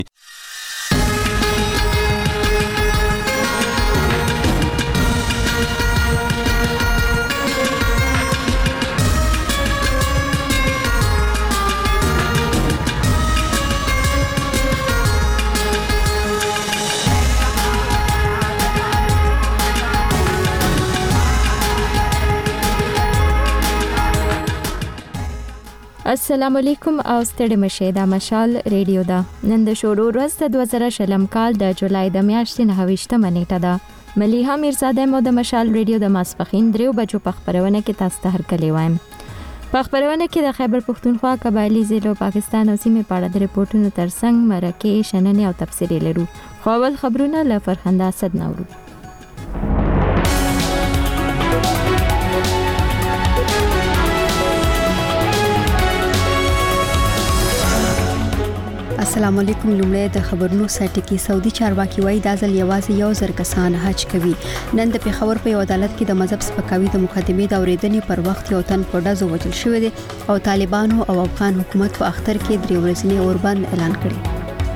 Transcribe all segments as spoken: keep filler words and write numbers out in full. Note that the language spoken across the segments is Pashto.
السلام علیکم او ستړي مشه دا مشال ریډیو دا نن د شروع ورځ د دوه زره شلم کال د جولای د میاشتې نهه نیټه ده. ملیحه میرزاده مو د مشال ریډیو د ماسپخین دریو بجو په خبرونه کې تاسو ته هرکلی وایم. په خبرونه کې د خیبر پختونخوا قبایلی ضلعو پاکستان او سیمې په اړه د ریپورتونو ترڅنګ مرکه شننې او تفسیري لرو. خو اول خبرونه له فرخنده اسد نورو. السلام علیکم. لومړی د خبرونو سرټکی. سعودي چارواکي وایي دا ځل یوازې یو زر کسان حج کوي. نن د پیښور په یو عدالت کې د مذهب سپکاوي د مقدمې د اوریدنې پر وخت یو تن په ډزو وژل شوی دی او طالبانو او افغان حکومت په اختر کې درې ورځنی اوربند اعلان کړی.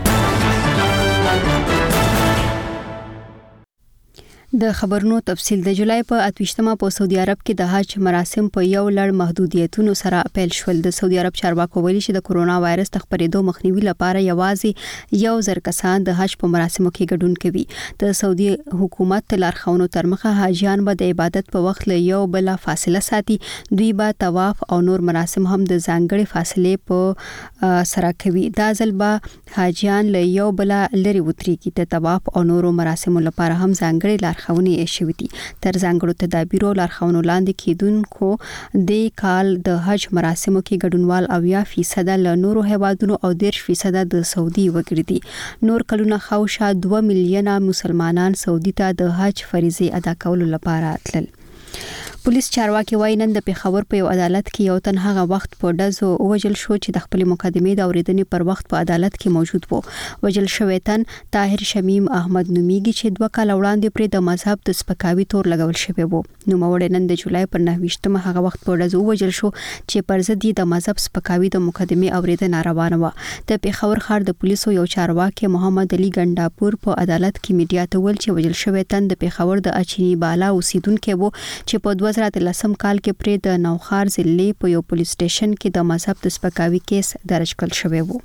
د خبرونو تفصیل. د جولای په اتوشتمه په سعودي عرب کې د حج مراسم په یو لړ محدودیتونو سره پیل شول. د سعودي عرب چارواکو ویلي چې د کورونا وایرس د خپرېدو مخنیوي لپاره یوازې یو زر کسان د حج په مراسمو کې ګډون کوي. د سعودي حکومت لارښوونو تر مخه حاجیان به د عبادت په وخت له یو بل فاصله ساتي. دوی به طواف او نور مراسم هم د ځانګړي فاصلې په سره کوي. دا ځل به حاجیان له یو بل لري وتريږي. د طواف او نورو مراسمو لپاره هم ځانګړي لارښوونې شوي دي. تر ځانګړو تدابیرو لارښوونو لاندې کېدونکو د کال د حج مراسمو کې ګډونوال اویا فیصد له نورو هیوادونو او دېرش فیصد د سعودي وګړي دي. نور کلونه خاوشا دوه میلیونه مسلمانان سعودي ته د حج فریضه ادا کولو لپاره تلل. پولیس چارواکي وایي نن د پیښور په یو عدالت کې یو تن هغه وخت په ډزو وژل شو چې د خپل مقدمې د اوریدنې پر وخت په عدالت کې موجود وو. وژل شوی تن طاهر شمیم احمد نومیږي چې دوه کال وړاندې پر د مذهب د سپکاوي تور لګول شوی وو. نوموړی نن د جولای پر نهه هغه وخت په ډزو وژل شو چې پر ضد د مذهب سپکاوي د مقدمې اوریدنه روانه و. د پیښور ښار د پولیسو یو چارواکي محمد علي ګنڈاپور په عدالت کې میډیا ته ویل چې وژل شوی تن د پیښور د اچینی بالا اوسیدونکو وو چې په دوه زره لسم کال کې پر د نوخار ضلع په یو پولیس سټیشن کې د مذهب د سپکاوي کیس درج کړل شوی وو.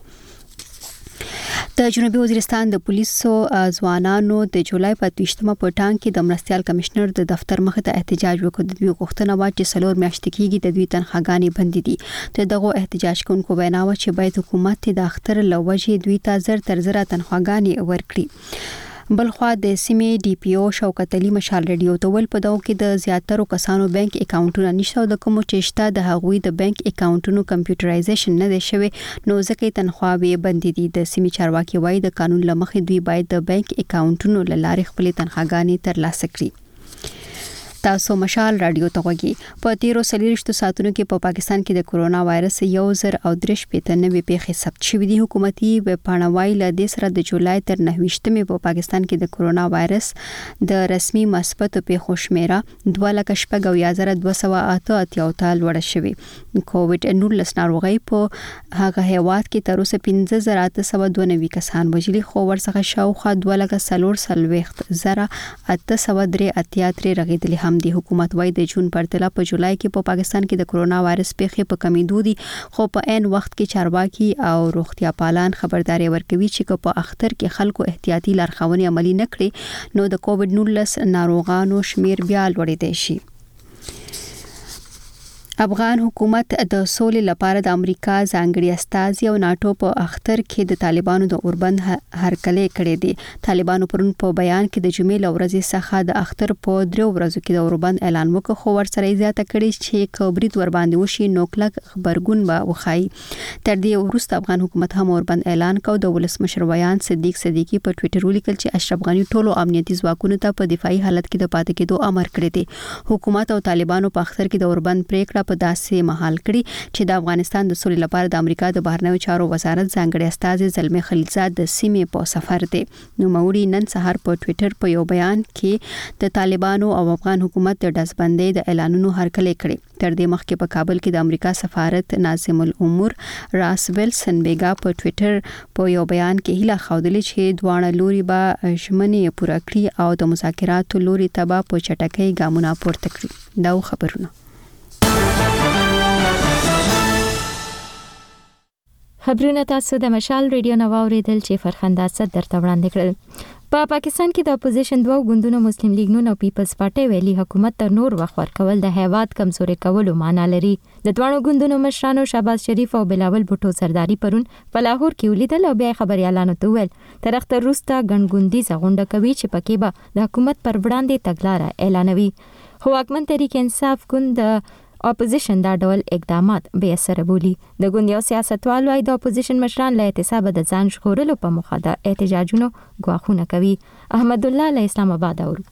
د جنوبي وزیرستان د پولیسو ځوانانو د جولای په اتوشتمه په ټانګ کې د مرستيال کمشنر د دفتر مخ ته احتجاج وکړ. د دوی غوښتنه و چې څلور میاشتې کېږي د دوی تنخواګانې بند دي. د دغه احتجاج کوونکو وینا و چې باید حکومت د اختر لوجې دوی ته زر تر زر تنخواګانې ورکړي. بلخوا د سیمې ډي پی او شوکت علي مشال ریډیو ته ول په دغه کې د زیاترو کسانو بانک اکاونټونه نشته او د کوم چې شته د هغوی د بانک اکاونټونو کمپیوټرایزیشن نه دی شوی نو ځکه تنخواوې بند دي. د سیمې چارواکي وایي د قانون لمخې دوی باید د بانک اکاونټونو له لارې خپل تنخواګانې ترلاسه کړي. تاسو مشال رادیو ته وګورئ. په تیرو سلیریشتو ساعتونو کې په پاکستان کې د کورونا وایرس یو زر او درش پېتنوي پیښې ثبت شوې دي. حکومتي ویب پاڼه وایي له دې سره د جولای تر نهه په پاکستان کې د کورونا وایرس د رسمي مثبت پیښو شمیره دوه لک شپږ او یازره دوه سوه اته اتیا ته لوړه شوې. کووډ نولس ناروغي په هغه هیواد کې تر اوسه پنځه زره اته سوه دوه نوي کسان وژلي خو ورڅخه شاوخوا دوه لک څلور څلوېښت زره اته سوه درې اتیا ترې رغېدلي هم دي. حکومت وايي د جون پرتله په جولای کې په پاکستان کې د کورونا وایرس پیښې په کمیدو دي خو په عین وخت کې چارواکي او روغتیا پالان خبرداري ورکوي چې په اختر کې خلکو احتیاطي لارښوونې عملي نکړي نو د کووډ نولس ناروغانو شمیر بیا لوړېدای شي. افغان حکومت د سولې لپاره د امریکا ځانګړي استازي او ناتو په اختر کې د طالبانو د اوربند هرکلې کړې دي. طالبانو پرون په بیان کې د جمعې لورځې څخه د اختر په درو ورځو کې د اوربند اعلان وکړ خو ورسره زیاته کړې چې کبرید ور باندې وشي نو کلک خبرګون به وخایي. تر دې وروسته افغان حکومت هم اوربند اعلان کړ. د ولسمشر ویان صدیق صدیقی په ټوئیټر ولیکل چې اشرف غنی ټولو امنیتي ځواکونو ته په دفاعي حالت کې د پاتې کېدو امر کړی دی. حکومت او طالبانو په اختر کې د اوربند پریکړه په داسې مهال کړي چې د افغانستان د سولې لپاره د امریکا د بهرنیو چارو وزارت ځانګړي استازي زلمي خلیلزاد د سیمې په سفر دی. نو موري نن سهار په ټوئیټر په یو بیان کې د طالبانو او افغان حکومت د دزبندۍ د اعلانونو هرکلی کړي. تر دې مخکې په کابل کې د امریکا سفارت ناظم الامور راس ویلسن بیگا په ټوئیټر په یو بیان کې هیله خوندلې چې دوه لوري به ژمنې پوره کړي او د مذاکراتو لوري ته به په چټکۍ ګامونه پورته کړي. دا خبرونه خبرونه تاسو د مشال ریډیو نو اوریدل چې فرخنده صد درته وړاندې کړل. په پا پاکستان کې د اپوزیشن دوه ګوندونو مسلم لیگ نون او پیپلز پارټي ویلي حکومت تر نور وخت ورکول د هیواد کمزوري کولو معنا لري. د دوه ګوندونو مشرانو شهباز شریف او بلاول بوټو سرداری پرون په لاهور کې ولیدل او بیا خبريالانو ته ویل تر اختر روستا ګڼګوندي زغونډه کوي چې پکې به د حکومت پر وړاندې تګلارې اعلانوي. خو حکومت تحریک انصاف ګوند اپوزیشن دا ډول اقدامات به اثر بولی. د ګوند یو سیاستوال وايي د اپوزیشن مشران له احتساب د ځان ژغورلو په موخه د احتجاجونو غواخونه کوي. احمد الله له اسلام آباد اور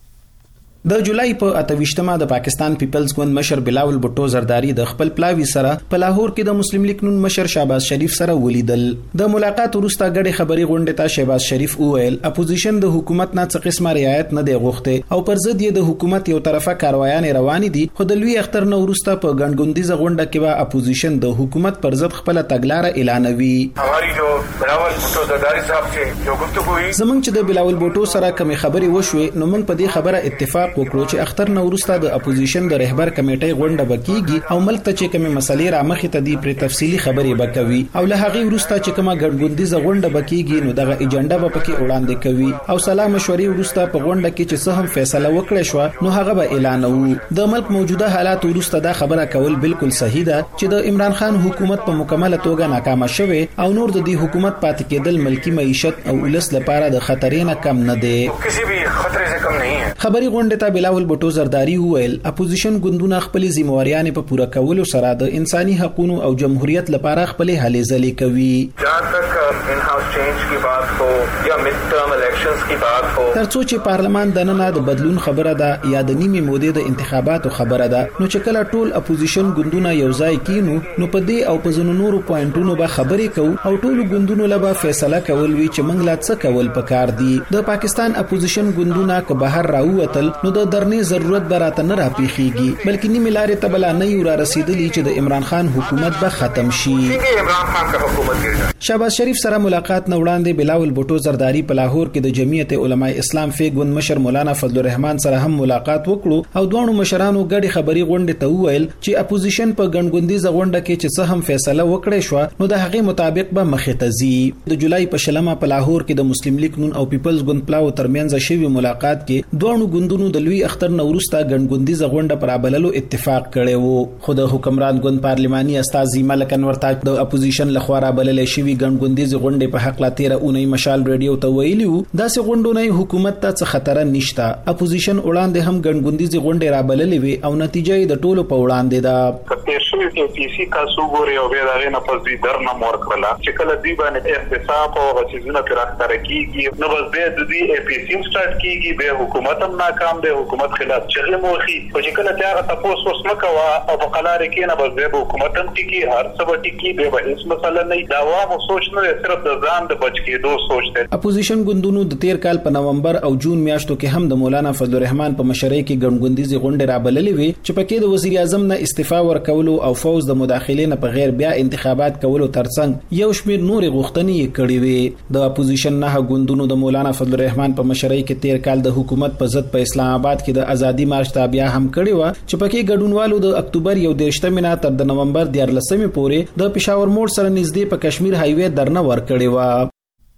د جولای په اتويشتمه د پاکستان پیپلز ګوند مشر بلاول بوټو زرداری د خپل پلاوی سره په لاهور کې د مسلم لیگ نون مشر شهباز شریف سره ولیدل. د ملاقات وروسته غړي خبري غونډه ته شهباز شریف وویل اپوزیشن د حکومت نه څه قسمه رعایت نه دی غوښته او پر ضد یې د حکومت یو طرفه کاروایان روان دي. خو د لوی اختر نو وروسته په ګڼګوندیزه غونډه کې به اپوزیشن د حکومت پر ضد خپل تګلارې اعلانوي. हमारी जो بلاول بوټو زرداری صاحب سے جو گفتگو ہوئی زمونږ چې د بلاول بوټو سره کوم خبري وشوي نو موږ په دې خبره اتفاق وکړو چې اختر نو وروسته د اپوزیشن د رهبر کمیټې غونډه بکیږي او ملک ته چې کوم مسلې را مخې ته دی پر تفصیلی خبرې وکوي او له هغه وروسته چې کومه ګڼګوندیزه غونډه بکیږي نو دغه ایجنډا به پکې وړاندې کوي او سلام مشورې وروسته په غونډه کې چې څه هم فیصله وکړي شو نو هغه به اعلانوي. د ملک موجوده حالات وروسته دا خبره کول بالکل صحیح ده چې د عمران خان حکومت په مکمله توګه ناکامه شوه او نور د دې حکومت پاتې کېدل ملکی معیشت او ولس لپاره د خطرې نه کم نه دی. کسی بھی خطرې سے کم نہیں ہے. خبري غونډه ته بلاول بوټو زرداری وویل اپوزیشن ګوندونه خپل ذمہواریانې په پوره کولو سره د انساني حقوقو او جمهوریت لپاره خپل هلې ځلې کوي. جہاں تک ان ہاؤس چینج کی بات ہو یا مڈ ٹرم الیکشنز کی بات ہو ترڅو چې پارلمان د نن د بدلون خبره ده یا د نیمه مودې د انتخاباتو خبره ده نو چې کله ټول اپوزیشن ګوندونه یو ځای کینو نو په دې او په زونو نورو پوینټونو به خبرې کوو او ټول ګوندونو لپاره فیصله کول وی چې موږ لا څه کول پکار دي. د پاکستان اپوزیشن ګوندونه که بهر راووتل نو د درنې ضرورت براته نه راپیخیږي بلکې نیمه لارې ته بلا نه یو را رسیدلی چې د عمران خان حکومت به ختم شي. عمران خان کا حکومت ګرځي. شهباز شریف سره ملاقات نه وړاندې بلاول بوټو زرداری په لاهور کې د جمعیت علماء اسلام فی ګوند مشر مولانا فضل الرحمن سره هم ملاقات وکړو او دوه مشرانو غړي خبري غونډه ته وویل چې اپوزیشن په ګڼګوندیزه غونډه کې چې څه هم فیصله وکړي شو نو د هغه مطابق به مخې ته ځي. د جولای په شلمه په لاهور کې د مسلم لیگ نون او پیپلز ګوند پلاو ترمنځ شوی ملاقات کې دوه ګوندونو د لوی اختر نو وروسته ګڼګوندیزه غونډه پر ابللو اتفاق کړي وو. خو د حکمران ګوند پارلماني استازي ملک انور تاج د اپوزیشن لخوا را بللې شوی ګڼګوندیزه غونډه په حق لا تیر اونۍ مشال ریډیو ته ویلیو داسې غونډونه حکومت ته څه خطر نشته. اپوزیشن وړاندې هم ګڼګوندیزه غونډه را بللې وي او نتیجه یې د ټولو په وړاندې ده. کته شوی چې پی سی کا سوګوري او به دغه نه پس دې درنه مور کړلا چې کله دی باندې احتساب او غچزونه پر اختر کیږي نو بس به د دې پی سی سٹارټ کیږي به حکومت هم ناکام ده حکومت خلاف چغې موخي او چې کله تیار تاسو اوس مکوا او په قلار کې نه بس به حکومت هم ټکی هر څه وټکی به به هیڅ مسله نه دا عوامو سوچ نه صرف د ځان د بچ کېدو سوچ ده. اپوزیشن ګوندونو د تیر کال په نومبر او جون میاشتو کې هم د مولانا فضل الرحمن په مشرۍ کې ګڼګوندیزه غونډه را بللې وي چې پکې د وزیر اعظم نه استعفا ورکولو او فوز د مداخلې نه په غیر بیا انتخابات کولو ترڅنګ یو شمېر نور غوښتنې کړې وي. د اپوزیشن نه ګوندونو د مولانا فضل الرحمن په مشرۍ کې تیر کال د حکومت په ضد په اسلام آباد کې د ازادي مارچ تابعیا هم کړې و چې پکې ګډونوالو د اکتوبر یو دیرشتمه نه تر د نومبر دیارلسمه پورې د پېښور موړ سره نږدې په کشمیر هایوي درنه ور کړې و.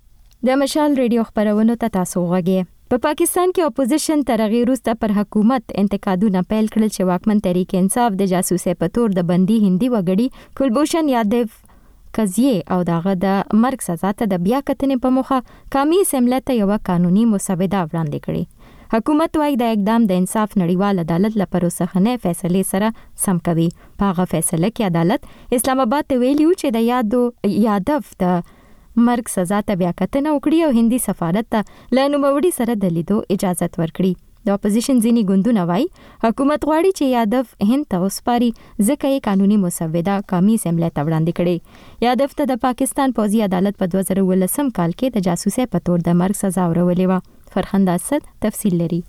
د مشال ریډیو خبرونه ته تاسو غوږی. په پا پاکستان کې اپوزیشن ترغیر وروسته پر حکومت انتقادونه پیل کړل چې واکمن تحریک انصاف د جاسوسۍ په تور د بندي هندي وګړي کلبوشن یادیو قضیه او داغه د مرګ سزا ته د بیا کتنې په مخه قومي اسمبلی ته یو قانوني مسوده وړاندې کړې. حکومت وايي د اقدام د انصاف نړیوال عدالت لپاره وسخنه فیصله سره سم کوي. په هغه فیصله کې عدالت اسلام آباد ته ویلیو چې د یادو یادف د مرګ سزا ته بیا کتنه وکړي او هندي سفارت ته له نوموړي سره د لیدو اجازه ورکړي. د اپوزیشن ځینی ګوندونه وایي حکومت غواړي چې یادف هند ته وسپاري ځکه یې قانوني مسوده قومي اسمبلی ته وړاندې کړي. یادف ته د پاکستان پوځي عدالت په دوه زره ولسم کال کې د جاسوسۍ په تور د مرګ سزا ورولې و. فرخنده اسد تفصیل لري.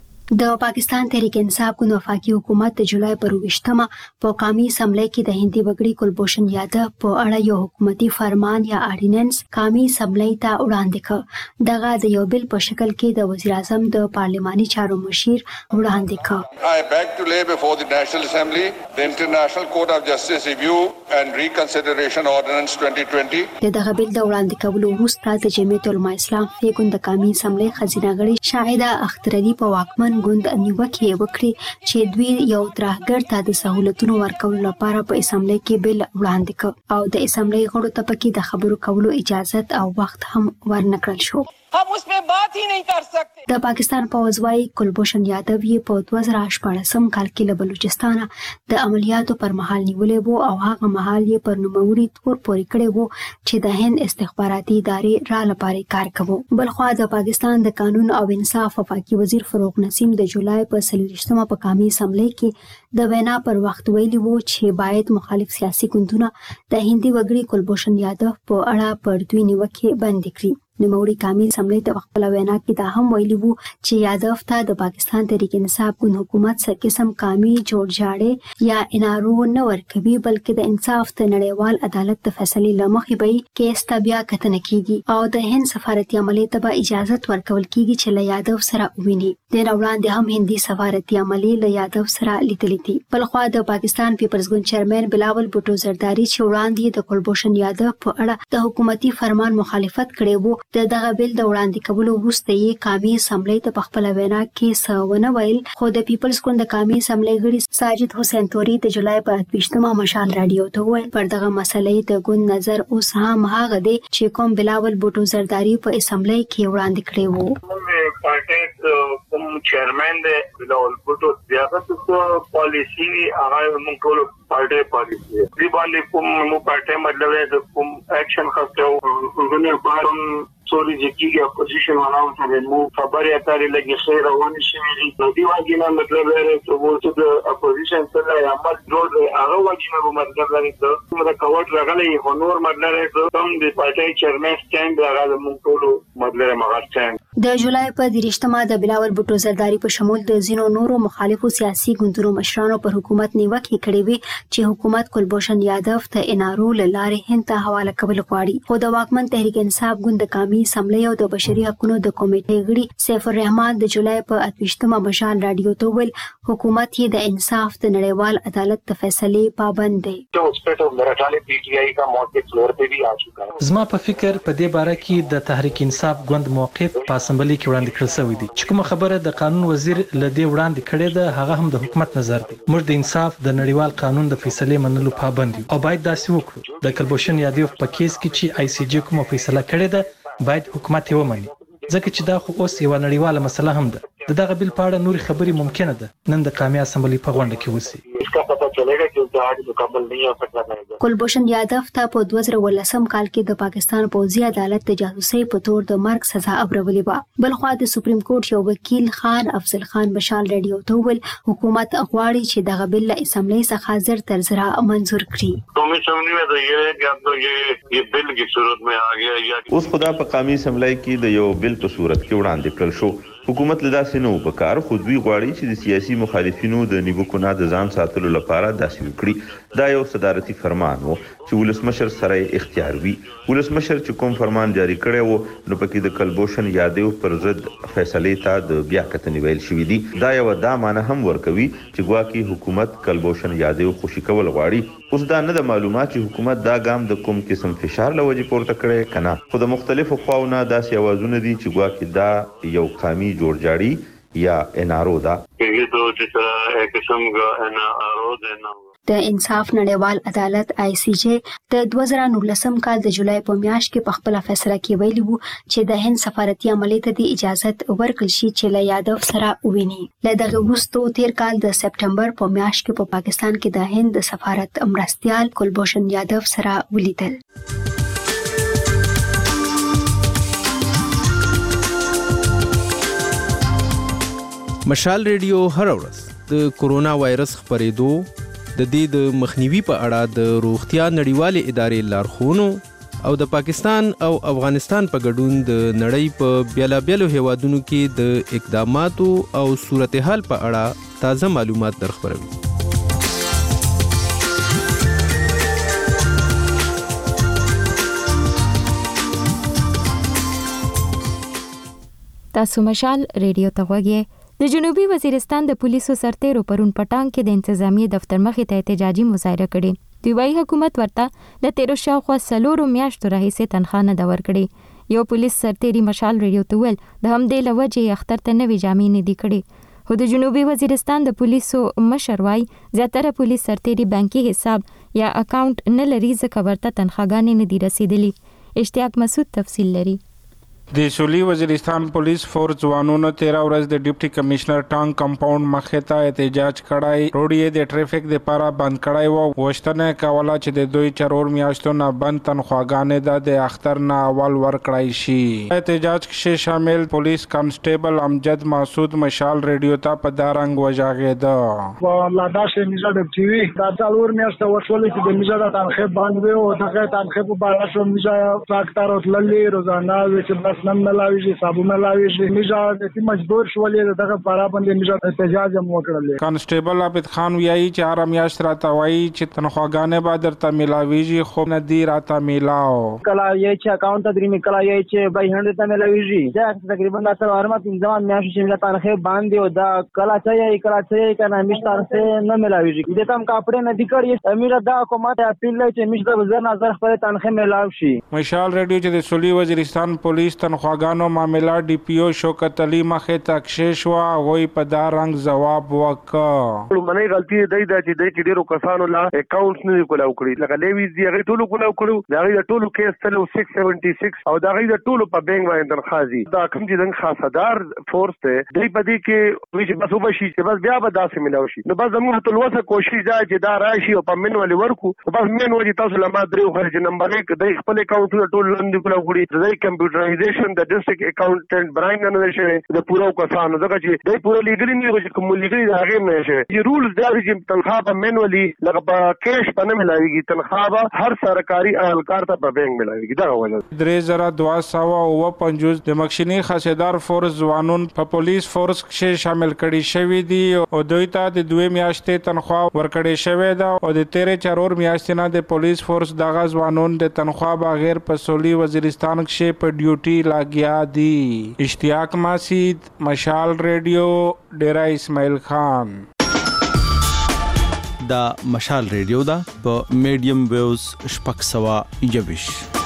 د پاکستان تحریک انصاف ګوند وفاقي حکومت د جولای پر وشتمه په قومي اسمبلی کې د هندي وګړي کلبوشن یادف په اړه یو حکومتي فرمان یا آرډیننس قومي اسمبلی ته وړاندې کړ. دغه د یو بل په شکل کې د وزیر اعظم د پارلماني چارو مشیر وړاندې کړ. I beg to lay before the National Assembly the International Court of Justice Review and Reconsideration Ordinance twenty twenty. دغه بل د وړاندې کولو وروسته د جمعیت العلماء اسلام فی ګوند د قومي اسمبلی خزینه غړي شاهده اخترعلی په واکمن ګوند نیوکه وکړي چې دوی یو ترهګر ته د سہولتونو ورکولو لپاره په اسمبلی کې بل وړاندې کړ او د اسمبلی غړو ته پکې د خبرو کولو اجازه او وخت هم ورنکړل شو. हम उस पे बात ही नहीं कर सकते. د پاکستان پوځ وايي کلبوشن یادف یې په دوه زره شپږم کال کې له بلوچستان د عملیاتو پر مهال نیولې وو او هغه مهال یې پر نوموړي تور پورې کړی وو چې د هند استخباراتي ادارې را لپاره کار کوي. بلخوا د پاکستان د قانون او انصاف وفاقي وزیر فاروق نسیم د جولای په څلوېښتمه په قومي اسمبلی کې د وینا پر وخت ویلي وو چې باید مخالف سیاسي ګوندونه د هندي وګړي کلبوشن یادف په اړه پر دوی نیوکه بند کړي. نوموړي قومي اسمبلی ته خپل وینا کې دا هم ویلي وو چې یادف ته د پاکستان تحریک انصاف ګوند حکومت څخه قسم قومي جوړجاړي یا انارو نه ورکوي بلکې د انصاف ته نړیوال عدالت د فیصلې لمخې به کیس ته بیا کتنه کیږي او د هند سفارتي عملیې ته به اجازه ورکول کیږي چې له یادف سره وویني. د وړاندې هم هندي سفارتي عملیې له یادف سره لیدلې دي. بلخوا د پاکستان پیپلز ګوند چیرمن بلاول بوټو زرداری چې وړاندې د کلبوشن یادف په اړه د حکومتي فرمان مخالفت کړی وو د دغه بل د وړاندې کولو وروسته یې قومي اسمبلی ته په خپل وینا کې څه ونه ویل خو د پیپلز ګوند د قومي اسمبلی غړي ساجد حسین توري د جولای په اتویشتمه مشال رادیو ته ویل پر دغه مسلې د ګوند نظر اوس هم هغه دی چې کوم بلاول بوټو زرداری په اسمبلی کې وړاندې کړی وو. پارټي کوم چیرمن دی بلاول بوټو زیاته پالیسی هغه موږ ټول پارټي پالیسی دی باندې کوم مو پارټي مطلب د کوم اکشن خاصه ورغنه بارم سوري چې اپوزیشن والاو ته مو خبرې اترې لګي خیر روانه شي د دې واجبونه مطلب لري چې وو د اپوزیشن سره عمل جوړ هغه واجبونه مطلب لري چې موږ کاوت راغلي هنور مطلب لري کوم د پارټي چیرمن سټاند راغله موږ ټول مطلب مغرچان د جولای په دیرشتمه د بلاول بوټو زرداری په شمول د زینو نورو مخالفو سیاسي ګوندونو مشرانو پر حکومت نیوکه کړې وي چې حکومت کلبوشن یادف ته انارو لاره هند ته حواله کول غواړي. خو د واکمن تحریک انصاف ګوند د قومي اسمبلی او د بشري حقوقو د کمیټې غړي سیف الرحمن د جولای په اتویشتمه مشال رادیو ته ویل حکومت یې د انصاف د نړیوال عدالت د فیصلې پابند دی. زما په فکر په دې باره کې د تحریک انصاف ګوند موقف په اسمبلی کې وړاندې کړل شوی دی چې کومه خبره د قانون وزیر لدی وړاندې کړې ده هغه هم د حکومت نظر دی. موږ د انصاف د نړیوال قانون د فیصلې منلو پابند یو او باید داسې وکړو. د کلبوشن یادف په کیس کې چې آی سی جی کومه فیصله کړې ده باید حکومت یې ومني ځکه چې دا خو اوس یو نړیواله مسله هم ده. د دغه بل په اړه نورې خبرې ممکنه ده نن د قومي اسمبلی په غونډه کې وسی. کلبوشن یادف ته په دوه زره ولسم کال کې د پاکستان پوځي عدالت د جاسوسۍ په تور د مرګ سزا اورولې و. بلخوا د سپریم کورټ یو وکیل خان افضل خان مشال رادیو ته ویل حکومت غواړي چې دغه بل اسمبلی څخه زر تر زره منزور کړي. اوس خدا په قومي اسمبلی کې د یو بل په صورت کې وړاندې کړل شو. حکومت لدا سينو په کار خو دوی غواړي چې د سیاسي مخالفینو د نیوکو نه د ځان ساتلو لپاره داسې وکړي. دا یو صدارتي فرمان وو چې ولسمشر سره اختیار وي. ولسمشر چې کوم فرمان جاری کړی وو نو پکې د کلبوشن یادف پر ضد فیصلې ته د بیا کتنې ویل شوې دي. دا یو دا معنی هم ورکوي چې ګواکې حکومت کلبوشن یادف خوشي کول غواړي. اوس دا نه د معلومات چې حکومت دا ګام د کوم قسم فشار لوجې پورته کړي کنه خو د مختلفو خواونه داسې اوازونه دي چې ګواکې دا یو قامي جوړجاړي یا انارو دا د انصاف نړیوال عدالت آی سی جی د دوه زره نولسم کال د جولای په میاشت کې په خپل فیصله کې ویلي وو چې د هند سفارتي عملیې ته د اجازه ورکړل شي چې له یادف سره وویني. له دغه وروسته تیر کال د سپټمبر په میاشت کې په پاکستان کې د هند د سفارت مرستیال کلبوشن یادف سره ولیدل. مشال ریډیو هر ورځ د کورونا وایرس خپرېدو د دې د مخنیوي په اړه د روغتیا نړیوالې ادارې لارښوونو او د پاکستان او افغانستان په ګډون د نړۍ په بیلابیلو هیوادونو کې د اقداماتو او صورتحال په اړه تازه معلومات درخبروي. تاسو مشال ریډیو ته غوږی. د جنوبي وزیرستان د پولیسو سرتیرو پرون پټان کې د انتظامی دفتر مخې ته احتجاجي مظاهره کړې. دوی وايي حکومت ورته د تیرو شاوخوا څلورو میاشتو راهیسې تنخواه نه ده ورکړې. یو پولیس سرتیري مشال ریډیو ته ویل د همدې له وجې اختر ته نوې جامې نه دي کړې. خو د جنوبي وزیرستان د پولیسو مشر وايي زیاتره پولیس سرتیري بانکي حساب یا اکاونټ نه لري ځکه ورته تنخواګانې نه دي رسیدلې. اشتیاق مسعود تفصیل لري. د سولي وزیرستان پولیس فورس ځوانونو تیرا ورځ د ډیپټي کمشنر ټانک کمپاوند مخې ته احتجاج کړای. روډ یې د ټریفیک د پاره بند کړای و. وشتنه کوله چې د دوی چرور میاشتو نه بند تنخواګانې د د اختر نه اول ورکړای شي. احتجاج کې شامل پولیس کانسټیبل امجد مسعود مشال ریډیو ته په دارنګ وژاغېده. ولادا شه میزه د ټي وي دا څلور میاشتې وشولې چې د میزه د تنخواه بند و او دغه تنخواه په بار شو میزه فاکتور تللی روزانه چې بس نن ملاوي صابون ملاوي میزه د مجبور شولې دغه پارا باندې میزه احتجاج هم وکړل. کانسټیبل عابد خان ویایي چې هر میاشت راته وایي چې تنخواګانې به درته ملاويږي خو نه دی راته میلاو. کله یې چې اکاونټ ته درې کله یې چې بای هند ته ملاويږي دا تقریبا تر ارما پنځه میاشتې چې میله تنخواه باندې او دا کله چې کله چې کنه میشته تنخواه نه ملاويږي. د تم کاپړې نه دي کړی امیره دا حکومت اپیل لای چې میشته وزیر نظر خپل تنخواه ملاو شي. مشال ریډیو چې د سولي وزیرستان پولیس تنخواګانو معاملہ ډي پی او شوکت علي مخې ته کشش وا غوي په دا رنګ جواب وکړ. منی غلطي دی دا چې د ډیرو کسانو لا اکاونټ نه کولاو کړی لکه لیویز دی هغه ټولو کولاو کړو دا غي ټولو کیس تلو سکس سیونټي سکس او دا غي ټولو په بانک باندې تنخوازي دا کوم چې دغه خاصدار فورس ته دی په دې کې وی چې بس وبشي چې بس بیا به داسې ملاوي شي. نو بس زموږ ته لوسه کوشش دا چې دا راشي او په منولي ورکو بس منولي تاسو لمه درو خرج نمبر یک د خپل اکاونټ ټول لاندې کولاو کړی د کمپیوټرایزیشن د ډیسټریکټ اکاونټنټ براین نه نشي د پورو کسانو دغه چې د پورو لیګری نه چې کوم لیګری دا هغه نه شي. چې رولز دا چې تنخواه په منولي لکه په کیش په نه ملاويږي تنخواه هر سرکاري اهلکار ته په بانک ملاويږي. دا وایي درې زره دوه سوه او پنځوس د مخشني خاصیدار فورس ځوانون په پولیس فورس کې شامل کړي شوی دي او دوی ته د دوه میاشتې تنخواه ورکړې شوې ده او د تیرې چارور میاشتې نه د پولیس فورس دغه ځوانون د تنخواه بغیر په سولي وزیرستان کې په ډیوټي لاګیا دي. اشتیاق مسعود مشال ریډیو ډیرا اسماعیل خان. دا مشال ریډیو دا په میډیم ویوز شپږ سوه یویش.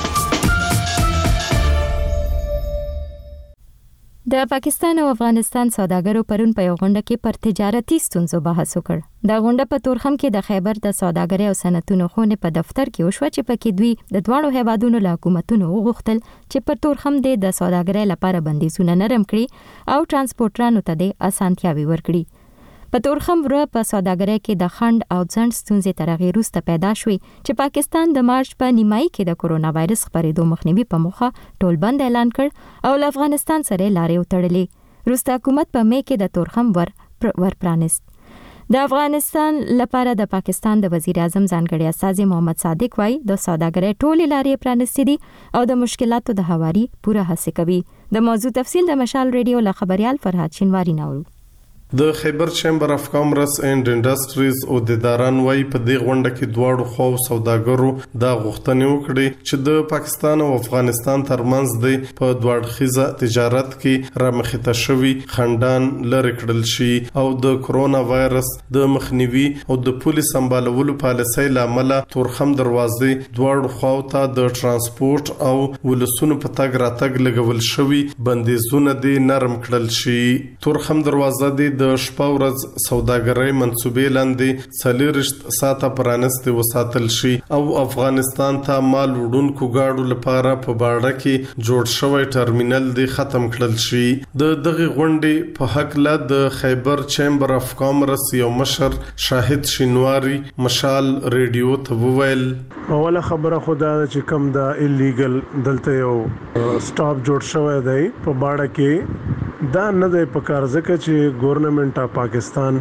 د پاکستان او افغانستان سوداګرو پرون په یو غونډه کې پر تجارتي ستونزو بحث وکړ. دا غونډه په تورخم کې د خیبر د سوداګرۍ او صنعتونو خونې په دفتر کې وشوه چې پکې دوی د دواړو هیوادونو له حکومتونو وغوښتل چې پر تورخم د سوداګرۍ لپاره بندیزونه نرم کړي او ترانسپورټرانو ته د اسانتیاوي ورکړي. په تورخم ور په سوداګرۍ کې د خند او ځنډ ستونزې تر هغې وروسته پیدا شوې چې پاکستان د مارچ په نیمایي کې د کورونا وایرس خپرېدو مخنیوي په موخه ټول بند اعلان کړ او له افغانستان سره لارې وتړلې. وروسته حکومت په مې کې د تورخم ور ور پرانست. د افغانستان لپاره د پاکستان د وزیر اعظم ځانګړي استازي محمد صادق وايي د سوداګرۍ ټولې لارې پرانستې دي او د مشکلاتو د هواري پوره هڅه کوي. د موضوع تفصیل د مشال ریډیو له خبريال فرهاد شینواری نورو. د خیبر چیمبر اف کامرس اینڈ انډستریز او د داران وای په دې غونډه کې دواړو خو سوداګرو دا غوښتنه وکړي چې د پاکستان او افغانستان ترمنځ د په دوړخیزه تجارت کې رامخته شوی خندان لری کړل شي او د کورونا وایرس د مخنیوي او د پولیس سمبالولو پالیسۍ لامل تورخم دروازې دواړو خو ته د ترانسپورت او ولسونو په تګ راتګ لګول شوی بندیزونه دي نرم کړل شي. تورخم دروازه د د شپه ورځ سوداګرۍ منسوبې لاندې څلورشت ساعته پرانستې وساتل شي او افغانستان ته مال وړونکو گاډو لپاره په باړه کې جوړ شوی ټرمینل دی ختم کړل شي. د دغه غونډې په حق له د خیبر چیمبر اف کامرس یو مشر شاهد شینواری مشال ریډیو ته وویل اوله خبره خدا چې کم دا الیګل دلته یو سټاپ جوړ شوی دی په باړه کې دا نه دی پکار ځکه چې ګورنمنت اف پاکستان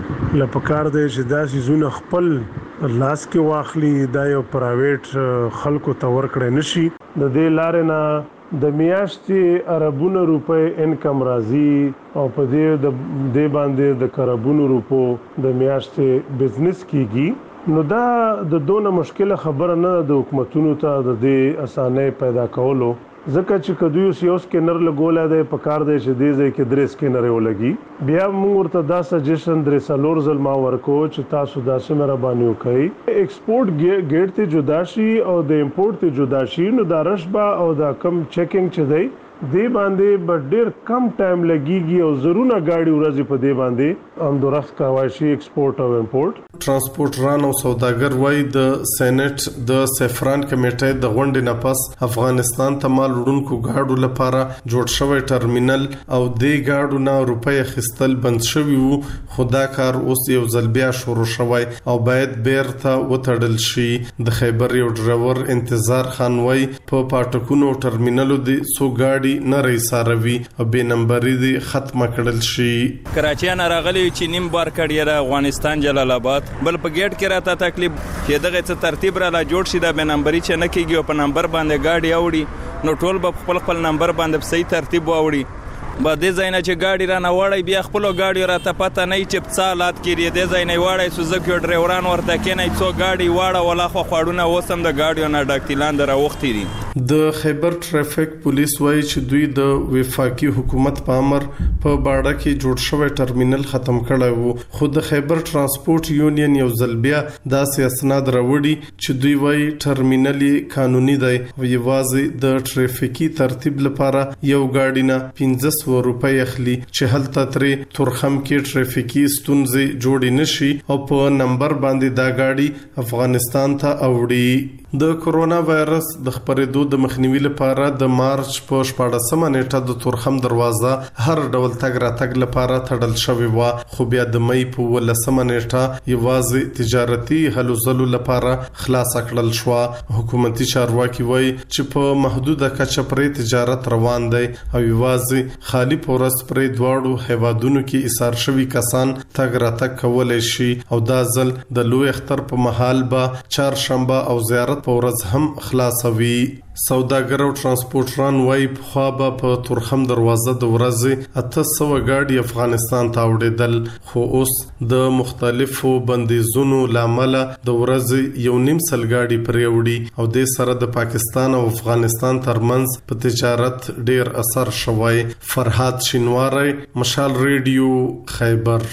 لپاره دی چې دا سيزونه خپل لاس کې واخلي دا یو پرایویټ خلکو ته ورکړي نشي د دې لارې نه د میاشتې اربونو روپۍ انکم راځي او په دې د دې باندې د کربونو روپو د میاشتې بزنس کیږي نو دا د دونه مشکله خبره نه د حکومتونو ته د دې اسانه پیدا کولو ځکه چې کدیو یو سکینر لګولای دی په کار دی چې دې ځای کې درې سکینر ولګي بیا موږ ورته دا سجیشن درې سالور ظلما ورکو چې تاسو داسې مهرباني وکړئ ایکسپورت ګیټ ته جدا شي او د امپورت ته جدا شي نو دا رشبه او دا کم چیکینګ چې دی دی باندې به ډیر کم ټایم لګیږي او زرونه گاډي ورځي په دی باندې هم درخت کاوای شي ایکسپورت او امپورت ترانسپورټران او سوداګر وای د سېنات د سفران کمیټې د غونډې نه پس افغانستان ته مال وړونکو گاډو لپاره جوړ شوی ټرمینل او د گاډو نه روپۍ خستل بند شوی وو خدا کار اوس یو ځل بیا شروع شوی او باید بیرته وټړل شي د خیبر یو ډرایور انتظار خان وای په پټکونو ټرمینلو د سو گاډي نه رئیساروي او به نمبرې دي ختمه کړل شي کراچي نه راغلي چې نیم بار کړی را افغانستان جلال آباد بل په گیټ کې راته تکلیف چې دغه څه ترتیب را لا جوړ شي دا به نمبرې چې نه کیږي په نمبر باندې گاډي اوړي نو ټول په خپل خپل نمبر باندې په صحیح ترتیب واوړي با دې ځای نه چې گاډي را نه وړي بیا خپل گاډي را ته پته نه چې څه حالات کړي دې ځای نه وړي سوزکو ډرایوران ورته کې نه څو گاډي واړه ولا خو خواړونه وسم د گاډیو نه ډاکټیلان درا وختي دي د خیبر ټریفیک پولیس وایي چې دوی د وفاقي حکومت په امر په باړه کې جوړ شوی ټرمینل ختم کړی وو خو د خیبر ترانسپورت یونین یو ځل بیا داسې اسناد راوړي چې دوی وایي ټرمینل قانوني دی او یوازې د ټریفیکي ترتیب لپاره یو گاډی نه پنځه سوه روپۍ اخلي چې هلته ترې تورخم کې ټریفیکي ستونزې جوړې نشي او په نمبر باندې دا گاډي افغانستان ته اوړي د کورونا وایرس د خپرېدو د مخنیوي لپاره د مارچ په شپاړسمه نیټه د تورخم دروازه هر ډول تګ راتګ لپاره تړل شوې و خو بیا د مې په ولسمه نیټه یوازې تجارتي هلو ځلو لپاره خلاص کړل شو حکومتي چارواکي وایي چې په محدوده کچه پرې تجارت روان دی او یوازې خالی پورس پرې دواړو هیوادونو کې ایثار شوي کسان تګ راتګ کولای شي او دا ځل د لوی اختر په مهال به چهارشنبه او زیارت په ورځ هم خلاصوي سوداګر او ترانسپورټران وایي خو به په تورخم دروازه د ورځې اته سوه گاډي افغانستان ته وړېدل خو اوس د مختلفو بندیزونو لامل د ورځې یو نیم سل گاډي پرې وړي او د سره د پاکستان او افغانستان ترمنځ په تجارت ډیر اثر شوی فرحات شینواری مشال ریډیو خیبر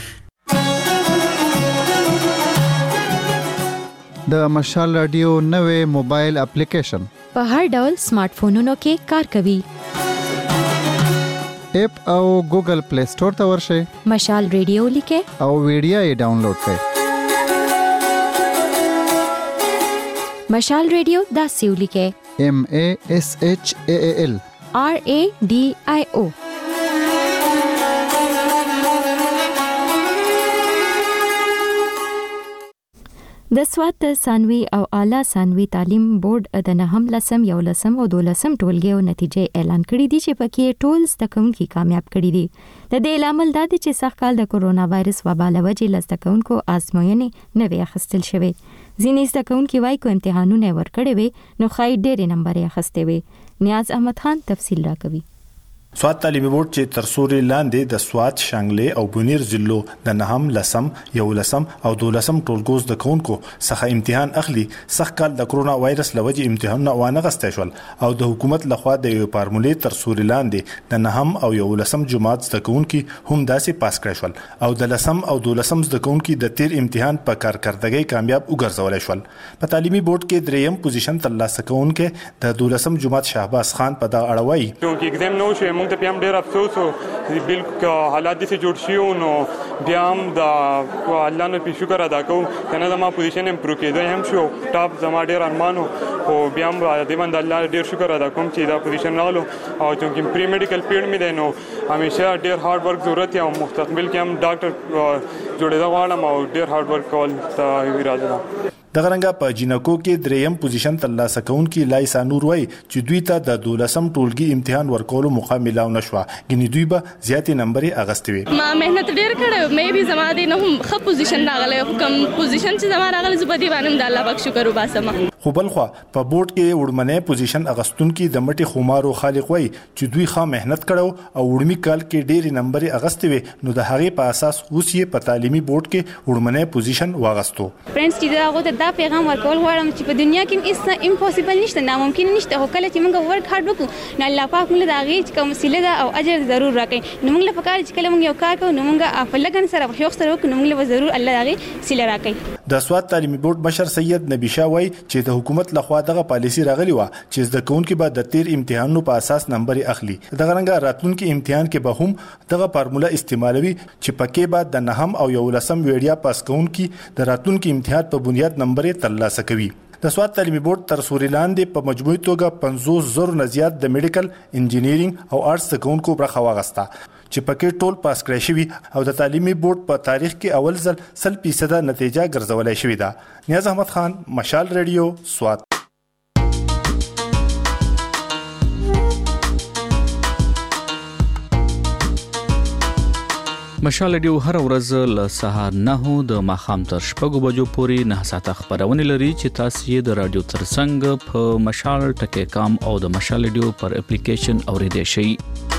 د مشال رادیو نوې موبایل اپلیکیشن په هر ډول سمارټ فونونو کې کار کوي اپ او ګوګل پلی سٹور ته ورشئ مشال ریډیو لیکه او ویډیو یې ډاونلوډ کړئ مشال ریډیو دا سیو لیکه M A S H A A L R A D I O د سوات د ثانوي او اعلی ثانوي تعلیم بورډ د نهم لسم یو لسم او دولسم ټولګي او نتیجې اعلان کړې دي چې پکې ټول زده کوونکي کامیاب کړي دي د دې عامل دا دی چې سږ کال د کورونا وایرس وبا له وجې له زده کوونکو ازموینې نه وي اخیستل شوې ځینې زده کوونکي وایي کو امتحانونه ورکړي وي نو خای ډېرې نمبر یې اخیستې وي نیاز احمد خان تفصیل راکوي سوات تعلیمي بورډ چې تر سوري لاندې د سوات شانګلې او بونیر ضلعو د نهم لسم یو لسم او دولسم ټولګوز د کونکو څخه امتحان اخلي سخت کال د کرونا وایرس لوجې امتحانونه وانه غستې شول او د حکومت لخوا د یو فارمولې تر سوري لاندې د نهم او یو لسم جماعت د کونکو هم داسې پاس کړی شول او د لسم او دولسم د کونکو د تیر امتحان په کارکړدګۍ کامیاب وګرځول شول په تعلیمي بورډ کې دریم پوزیشن ترلاسه کونکو د دولسم جماعت شهباز خان په دغه اړه وایي چې ایگزام نو شو موږ ته هم ډیر افسوس او بالکل حالات دي چې جوړ شي نو بیا هم د الله نو په شکر ادا کوم کنه زما پوزیشن امپروو کېدای هم شو ټاپ زما ډیر ارمانو او بیا هم د باندې الله ډیر شکر ادا کوم چې دا پوزیشن رالو او چې پری میډیکل پیریډ مې دی نو همیشه ډیر هارد ورک ضرورت یا مستقبل کې هم ډاکټر جوړېدا غواړم او ډیر هارد ورک کول ته اراده ده دغه رنګه په جنکو کې دریم پوزیشن ترلاسه کوونکي لایسا نور وای چې دوی ته د دولسم ټولګي امتحان ورکولو موقع ملاو نشوه ګنې دوی به زیاتې نمبرې اغستې ما مهنت ډیر کړو مې به زما دې نه هم ښه پوزیشن راغلی کوم پوزیشن چې زما راغلی زه په دې باندې د الله پاک شکر وباسم خو بل خو په بورډ کې وړمنې پوزیشن اغستونکي د مټي خمارو خالق وای چې دوی ښه مهنت کړو او وړمي کال کې ډېری نمبرې اغستې وي نو د هغې په اساس اوس یې په تعلیمي بورډ کې وړمنې پوزیشن واغستو فرینډز چې دا هغه ته دا پیغام ورکول غواړم چې په دنیا کې هیڅ امپوسیبل نشته ناممکن نشته هو کله چې موږ ورک هارد وکړو نو الله پاک موږ دا غي چې کوم وسیله ده او اجر ضرور راکړي نو موږ لپاره چې کله موږ یو کار کوو نو موږ په لګن سره خو سره وکړو نو موږ ضرور الله دا غي وسیله راکړي د سواد تعلیمي بورډ مشر سید نبی شاه وای چې د حکومت لخوا دغه پالیسی راغلی و چې زده کوونکي به د تیر امتحانونو په اساس نمبر اخلي دغه رنګه راتلونکي امتحان کې به هم دغه فارموله استعمالوي چې پکې به د نهم او یولسم ویډیا پاس کوونکي د راتلونکي امتحان په بنیاد نمبر ترلاسه کوي د سواد تعلیمي بورډ تر سوري لاندې په مجموعي توګه پنځوس زره نه زیات د میډیکل انجینیرینګ او آرټس کوونکو برخه واغسته چې پکې ټول پاس کړی شوی او د تعلیمي بورډ په تاریخ کې اول ځل سل فیصد نتیجه ګرځولای شوې ده نیاز احمد خان مشال ریډیو سواد مشال ریډیو هر ورځ له سهار نه د ماخام تر شپږو بجو پورې نه ساعته خبرونه لري چې تاسو یې د رادیو ترڅنګ په مشال ټکی کام او د مشال ریډیو پر اپلیکیشن اوریدئ شئ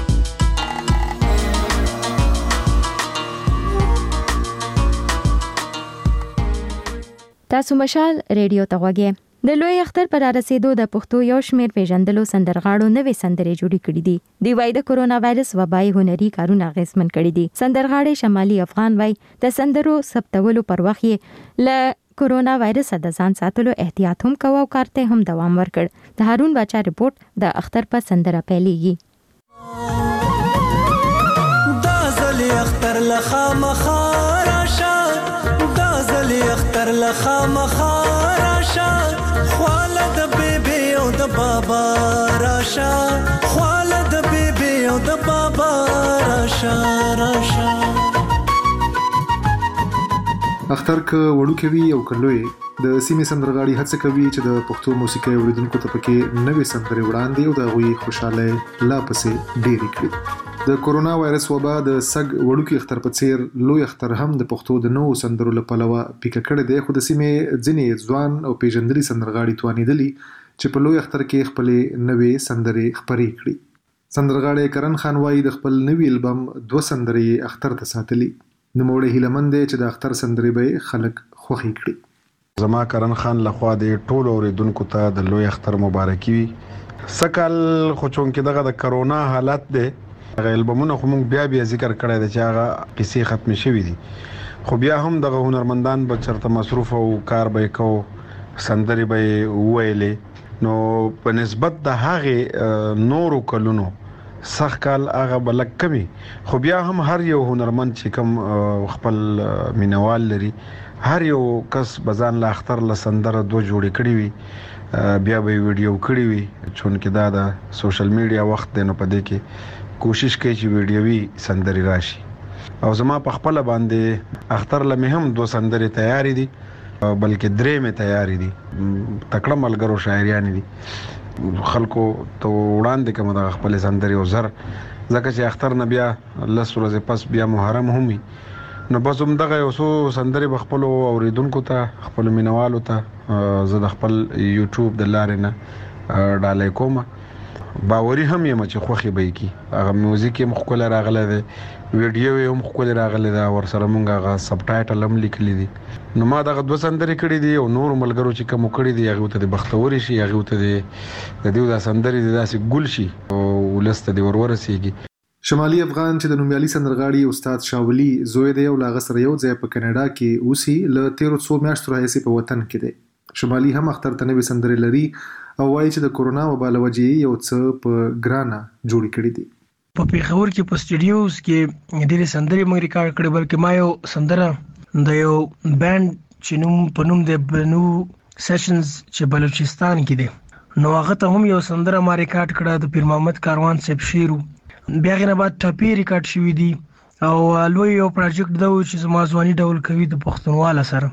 تاسو مشال ریډیو ته غوږی د لوی اختر پر رسیدو د پښتو یو شمېر پیژندلو سندرغاړو نوې سندرې جوړې کړې دي دی وای د کورونا وایرس وبای هنري کارونه غیزمن کړي دي سندرغاړي شمالي افغان وای د سندرو ثبتولو پر وخت یې ل کورونا وایرس د ځان ساتلو احتیاط هم کوو او کارته هم دوام ورکړ د هارون باچا رپورت د اختر په سندره پیلېږي دا زلی اختر لخوا مخاراشا دا زلی اختر لخوا مخاراشا خواله د بیبي او د بابا راشا خواله د بیبي او د بابا راشا راشا اختر ک وړو کوي او کلوې د سیمې سندرغاړي هڅه کوي چې د پښتو موسیقي اوریدونکو ته پکې نوې سندرې وړاندې او د غوي خوشاله لا پسې ډېری کړي د کورونا وایرس وبا د سګ وړوکی اختر په څیر لوی اختر هم د پښتو د نوو سندرو لپاره پیکه کړی دی خو د سیمې ځینې ځوان او پیژندلي سندرغاړي توانیدلی چې په لوی اختر کې خپل نوې سندرې خپرې کړي سندرغاړي کرن خان وایي د خپل نوې البم دوه سندرې اختر ته ساتلي نوموړی هیلمن دی چې د اختر سندرې به خلک خوښي کړي زما کرن خان لخوا د ټولو اوریدونکو ته د لوی اختر مبارکي وي سکل خو چونکې دغه د کرونا حالت دی هغه البمونه خو موږ بیا بیا ذکر کړی دی چې هغه قصې ختم شوي دي خو بیا هم دغه هنرمندان به چرته مصروف او کار به کو سندرې به وویلې نو په نسبت د هغې نورو کلونو سخت کال هغه بلک کمی خو بیا هم هر یو هنرمند چې کوم خپل مینوال لري هر یو کس بزان لا اختر له سندره دوه جوړې کړې وي بیا به ویډیو کړی وي چونکې دا د سوشل میډیا وخت دی نو په دې کې کوشش کوي چې ویډیوي سندرې راشي او زما په خپل باندې اختر لمه هم دوه سندرې تیاری دي بلکې درې مې تیاری دي تکړه ملګرو شاعریان دي خلکو ته وړاندې کوم د خپل سندرې او زر ځکه چې اختر نه بیا لس ورځې پس بیا محرم هم وي نو بس هم دغه یو څو سندرې به خپلو اوریدونکو ته خپلو مینوالو ته زه د خپل یوټیوب د لارې نه ډالۍ کوم باوري هم یم چې خوښې به یې کي هغه میوزیک یې هم ښکلی راغلی دی ویډیو یې هم ښکلې راغلی ده ورسره مونږ هغه سب ټایټل هم لیکلی دي نو ما دغه دوه سندرې کړي دي او نورو ملګرو چې کوم کړي دي هغه ته د بختوري شي هغه ته د دې د سندرې د داسې ګل شي او ولسته دی ورورسیږي شمالي افغان چې د نومیالي سندرغاړي استاد شاولي زوی دی او لاغه سره یو ځای په کینیډا کې اوسي له تیرو څو میاشتو راهیسې په وطن کې دی شمالي هم اختر ته نوې سندرې لري او وایي چې د کورونا وبا له وجې یو څه په ګرانه جوړې کړي دي په پیښور کې په سټډیوز کې ډېرې سندرې موږ ریکارډ کړې بلکې ما یو سندره د یو بینډ چې نوم په نوم د بنو سیشنز چې بلوچستان کې دی نو هغه ته هم یو سندره ما ریکارډ کړه د پیر محمد کاروان صاحب شیرو بیا غیر بعد ټاپی ریکارډ شوی دی او لوی یو پروجیکټ دا و چې زما ځواني ډول کوي د پښتونواله سره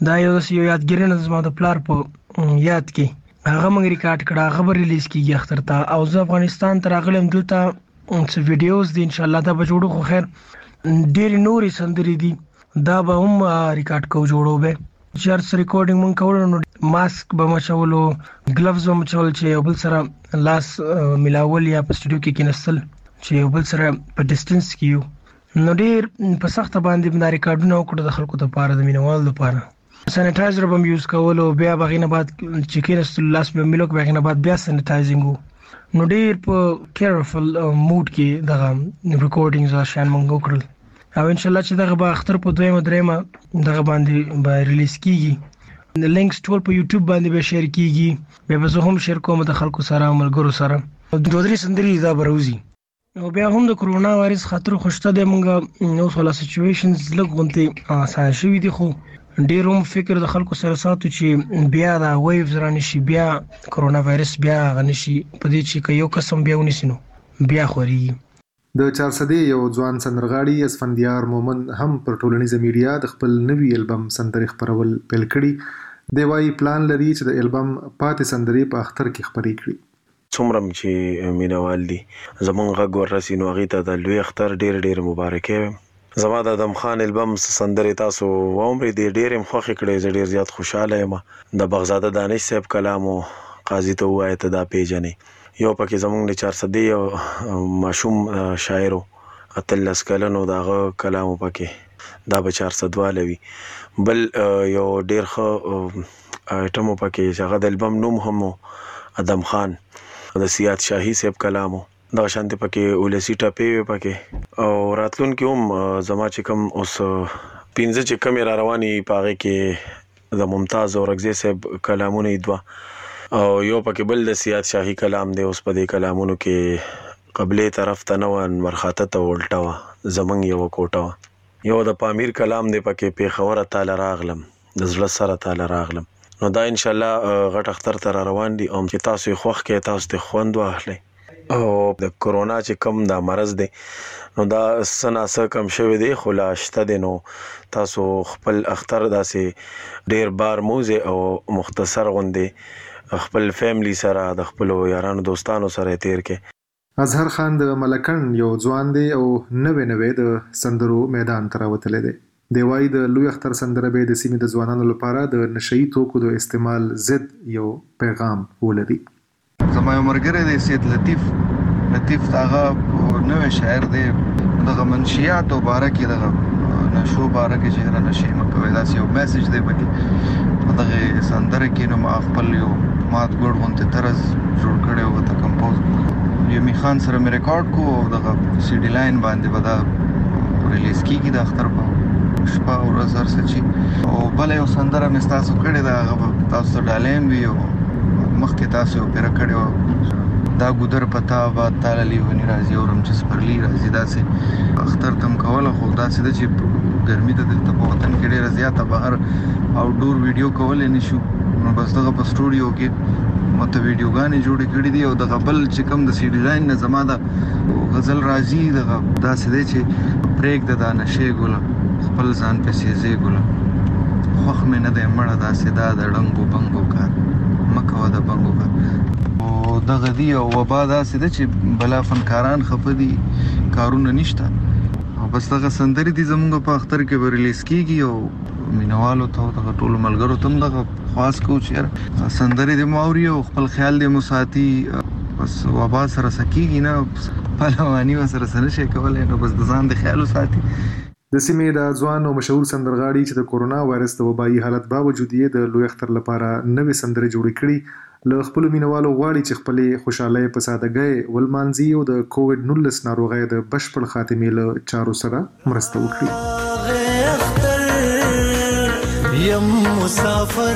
دا یو یو یادګیرنه زما د پلار په یاد کې هغه موږ ریکارډ کړه، هغه به ریلیز کیږي اختر ته. او زه افغانستان ته راغلم دلته څه ویډیوز دي ان شاء الله دا به جوړو. خو خیر ډېرې نورې سندرې دي دا به هم ریکارډ کو جوړو به چرس ریکارډینګ مونږ کولو نو ماسک به مچولو، ګلوز به مچول چې یو بل سره لاس ملاول یا په سټوډیو کې کېنستل چې یو بل سره په ډیسټنس کې یو. نو ډېر په سخته باندې دا ریکارډونه وکړو د خلکو لپاره، د مینوالو لپاره. سانیټایزر به یوز کولو، بیا به غینه بعد چې کېنستل لاس به ملو به غینه بعد بیا سانیټایزینګ وو. نو ډېر په کیرفل موډ کې دغه ریکارډینګز شان مونږ وکړل. او ان شاء الله چې دغه به اختر په دویمه درېمه دغه باندې به ریلیز کیږي. لینکس ټول په یوټیوب باندې به شیر کیږي، بیا به زه هم شیر کوم د خلکو سره، ملګرو سره. دوه درې سندرې دا به راوځي. او بیا هم د کرونا وایرس خطر خوشته دی، مونږ اوس ولا سچویشنز لږ غونډې آسان شوي دي، خو ډېر هم فکر د خلکو سره ساتو چې بیا دا ویوز را نشي، بیا کرونا وایرس بیا غنشي په دې چې یو قسم بیا ونیسي نو بیا خوري. د چارسدې یو ځوان سندرغاړي اسفندیار مومن هم پر ټولنیزه میډیا د خپل نوي البم سندرې خپرول پیل کړي. دی وايي پلان لري چې د البم پاتې سندرې په اختر کې خپرې کړي. څومره چې مینوال دي زمونږ غږ ورسي نو هغې ته د لوی اختر ډېر ډېر مبارکۍ وایم. زما د ادم خان البم سندرې تاسو واورئ، دې ډېرې م خوښې کړې، زه ډېر زیات خوشحاله یم. د بغزاده دانش صاحب کلام و قاضي ته ووایه ته دا پیژنې. یو پکې زمونږ د چارسدې یو ماشوم شاعر و اتلس کلن و د هغه کلام و پکې دا به چارسدواله وي. بل یو ډېر ښه ایټم و پکې چې هغه د البم نوم هم و ادم خان د سیاد شاهي صاحب کلام و. دغه شانتې پکې ولسي ټپې وې پکې. او راتلونکي هم زما چې کوم اوس پنځه چې کمې را روانې په هغې کې د ممتاز اورکزی صاحب کلامونه یې دوه، او یو پکې بل د سیاد شاهي کلام دی. اوس په دې کلامونو کې قبلې طرف ته نه وه، نورخاته ته الټه وه، زمونږ یوه کوټه وه. یو د پامیر کلام دی پکې پېښوره تاله راغلم، د زړه سره تاله راغلم. نو دا انشاءالله غټ اختر ته را روان دي، او چې تاسو یې خوښ کړئ، تاسو ته خوند واخلئ. او د کرونا چې کم دا مرض دی نو دا څه ناڅه کم شوی دی، خو لا شته دی. نو تاسو خپل اختر داسې ډېر بار موزې او مختصر غوندې خپل فیملی سره د خپلو یارانو دوستانو سره تیر کې. اظهر خان د ملکن یو ځوان دی او نوې نوې د سندرو میدان ته راوتلی دی. دی وايي د لوی اختر سندره به د سیمې د ځوانانو لپاره د نشهیي توکو د استعمال ضد یو پیغام ولري. زما یو ملګری دی سید لطیف لطیف هغه نوی شاعر دی، دغه منشیاتو باره کې دغه نشو باره کې چې را نشي مه کوئ داسې یو میسیج دی پکې په دغې سندره کې. نو ما خپل یو مات ګوډ غوندې طرز جوړ کړی و، ورته کمپوز یومي خان سره مې ریکارډ کو، دغه سی ډي لاین باندې به دا ریلیز کېږي د اختر په شپه ورځ هر څه چې. او بله یو سندره مې ستاسو کړې ده، هغه به تاسو ته ډالیم وي، او مخکې تاسو یو پیره کړې وه دا ګودر پتا باد تاله لیونی راځي اورم چې سپرلی راځي. داسې اختر تم کوله، خو داسې ده چې ګرمي ته دلته په وطن کې ډېره زیاته بهر آوټډور ویډیو کولی نه شو. نو بس دغه په سټوډیو کې ماته ویډیوګانې جوړې کړي دي. او دغه بل چې کوم د سی ډي لاین نه زما د غزل راځي، دغه داسې دی چې پرېږده دا نشې ګله خپل ځان پسې ځې ګله، خوښ مې نه دی مړه داسې دا د ړنګو بنګو کار مه کوه د بنګو کار. او دغه دی او وبا داسې ده چې بلا فنکاران خفه دي، کارونه نشته. او بس دغه سندرې دي زمونږ په اختر کې به ریلیز کېږي، او مینوالو ته دغه ټولو ملګرو ته هم دغه خواست کوو چې سندرې دې مو اوري او خپل خیال دې مو ساتي. بس وبا سره څه کېږي نه، پهلواني ورسره څه نشي کولی، نو بس د ځان د خیال وساتي. د سیمې د ځوان او مشهور سندرغاړي چې د کورونا وایرس د وبایي حالت باوجود یې د لوی اختر لپاره نوې سندرې جوړې کړي، له خپلو مینوالو غواړي چې خپلې خوشحالۍ په سادهګۍ ولمانځي او د کووډ نولس ناروغۍ د بشپړ خاتمې له چارو سره مرسته وکړي. یم مسافر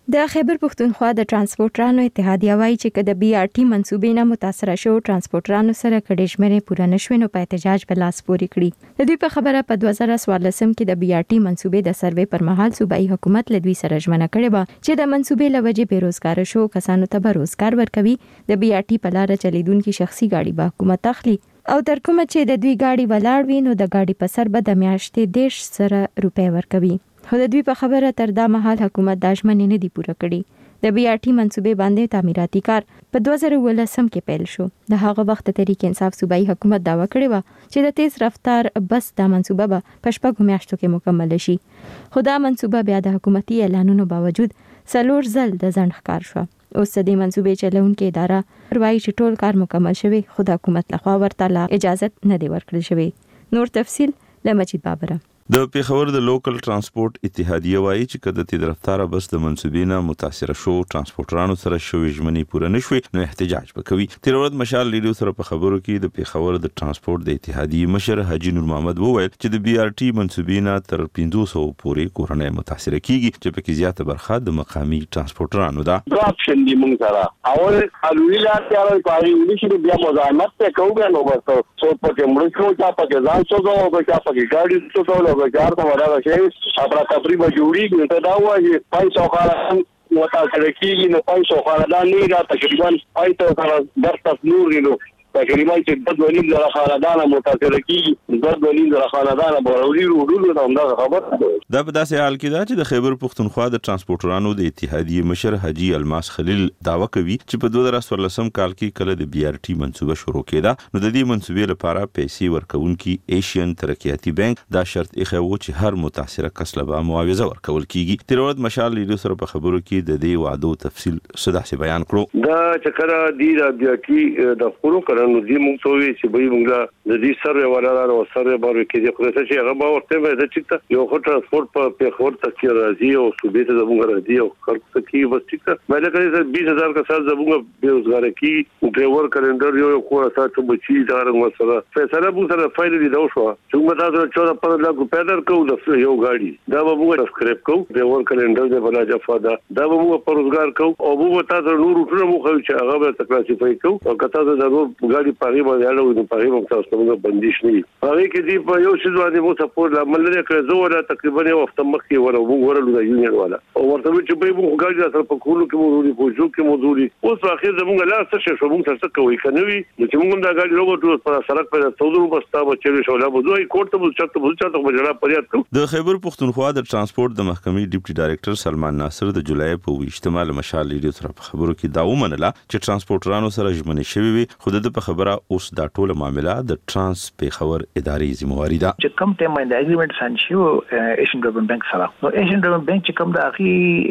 د خیبر پښتونخوا د ترانسپورټرانو اتحادیه وایي چې د بي آر ټي منسوبې نه متاثر شو ترانسپورټرانو سره کډې شمېرې پوره نشوي نو په احتجاج بلاس پوري کړی. د دوی په خبره په دوه زره څوارلسم کې د بي آر ټي منسوبې د سروې پر مهال صوبایي حکومت له دوی سره ژمنه کړې و چې د منسوبې لوجې بیروزګار شو کسانو ته به روزګار ورکوي. د بي آر ټي په لار چلیدونکو شخصي ګاډي به حکومت اخلي او تر کومه چې د دوی ګاډي ولاړ وي نو د ګاډي په سر به د میاشتې دیش سره روپۍ ورکوي. خو د دوی په خبره تر دا مهال حکومت دا ژمنې نه دي پوره کړي. د بي آر ټي منسوبې باندې تعمیراتي کار په دوه زره اوولسم کې پیل شو. د هغه وخت تحریک انصاف صوبایي حکومت داوا کړې و چې د تیز رفتار بس دا منسوبه به په شپږو میاشتو کې مکمل شي. خو دا منسوبه بیا د حکومتي اعلانونو باوجود څلور ځل د ځنډ ښکار شو. اوس د دې منسوبې چلونکو اداره وایي چې ټول کار مکمل شوی خو د حکومت لخوا ورته لا اجازه نه دی ورکړل شوی. نور تفصیل له مجید بابره. د پیښور د لوکل ترانسپورت اتحادیه وایي چې کله تیز رفتار بس د منسوبې نه متاثر شو ترانسپورټرانو سره شوې ژمنې پوره نشوي نو احتجاج وکوي. تیر ورځ مشال لیډیو سره په خبرو کې د پیښور د ترانسپورت د اتحادیه مشر حاجی نور محمد وویل چې د بي آر ټي منسوبې نه تر پنځه سوه پورې کورنۍ متاثر کیږي چې پکې زیاته برخه د مقامي ترانسپورټرانو ده. اپشن دی مونږ سره اول الویلا تیار کوي چې بیا مزاحمت ته کوو نو بس څو پکې مړ شو چا پکې ځان څو او چا پکې ګاډي څو وګار ته وراله شي خبره تقریبا جوړیږي ته دا وایي پنځه خالان متاثر کیږي نو پنځه خالان نه را تقریبا پنځه خالان درته نور نو تقریبا چې د دولین زره خاندان متاثر کیږي د دولین زره خاندان بورولي روډو ته هم دا خبر دا په داسې حال کې دا چې د خیبر پښتونخوا د ترانسپورټرانو د اتحادیه مشر حاجی الماس خلیل داوا کوي چې په دوه زره څوارلسم کال کې کله د بي آر ټي منسوبه شروع کېده نو د دې منسوبې لپاره پیسې ورکونکي ایشین ترقیاتي بانک دا شرط ایښی و چې هر متاثره کس له معاوضه ورکول کیږي. تیر ورځ مشال لیډیو سره په خبرو کې د دې وعدو تفصیل سداسې بیان کړو. دا چې کله دی د بي آر ټي د خپلو کړه نو دې موږ ته وی چې به موږ د دې سره ولاله او سره بار کې دې خو چې هغه به ورته به چې یو خو ترانسپورت په پیښور ته کې راځي او صوبې ته زموږ راځي او خلک ته کې بس چې مله کوي بیس هزار کسان زموږ بیروزګار کې ډرایور کلندر یو خو ساتو بچی دا رنګ سره فیصله مو سره فایل دی دا شو چې موږ تاسو چودہ پندرہ لک روپیا درکو د یو گاډي دا به موږ سکریپ کو ډرایور کلندر دې بلا جفا دا دا به موږ پروزګار کو او موږ تاسو نور ټول مو خو چې هغه به تکلاسیفای کو او کته دا ضرور گاډي پاغي باندې اړه وي پاغي موږ تاسو موږ بندیش نه هغه کې دی په یو شی باندې مو سپورټ عمل لري کړ زه ولا تقریبا یو وخت مخکې وره موږ ورلو د یونین والا او ورته چې به موږ ګاډي سره په کولو کې موږ ورې پوجو کې موږ ورې اوس اخر زموږ لا څه شو موږ څه کوي کنه وي چې موږ دا ګاډي روبوټ په سړک په توذر بستا بچي شو لا بوزوي کوټ ته مو چاته مو چاته مجرا پریاد کو. د خیبر پښتونخوا د ترانسپورت د محکمې ډیپټي ډایریکټر سلمان ناصر د جولای په اجتماع مشال لیډیو سره په خبرو کې دا ومنله چې ترانسپورټرانو سره ژمنې شوی وي خو د په خبره اوس دا ټول معاملې د ترانس پیښور اداري ذمہواری ده. چې کوم ټیم باندې اګریمنت ساين شو ایشین ډیولپمنٹ بانک سره نو ایشین ډیولپمنٹ بانک چې کوم د اخی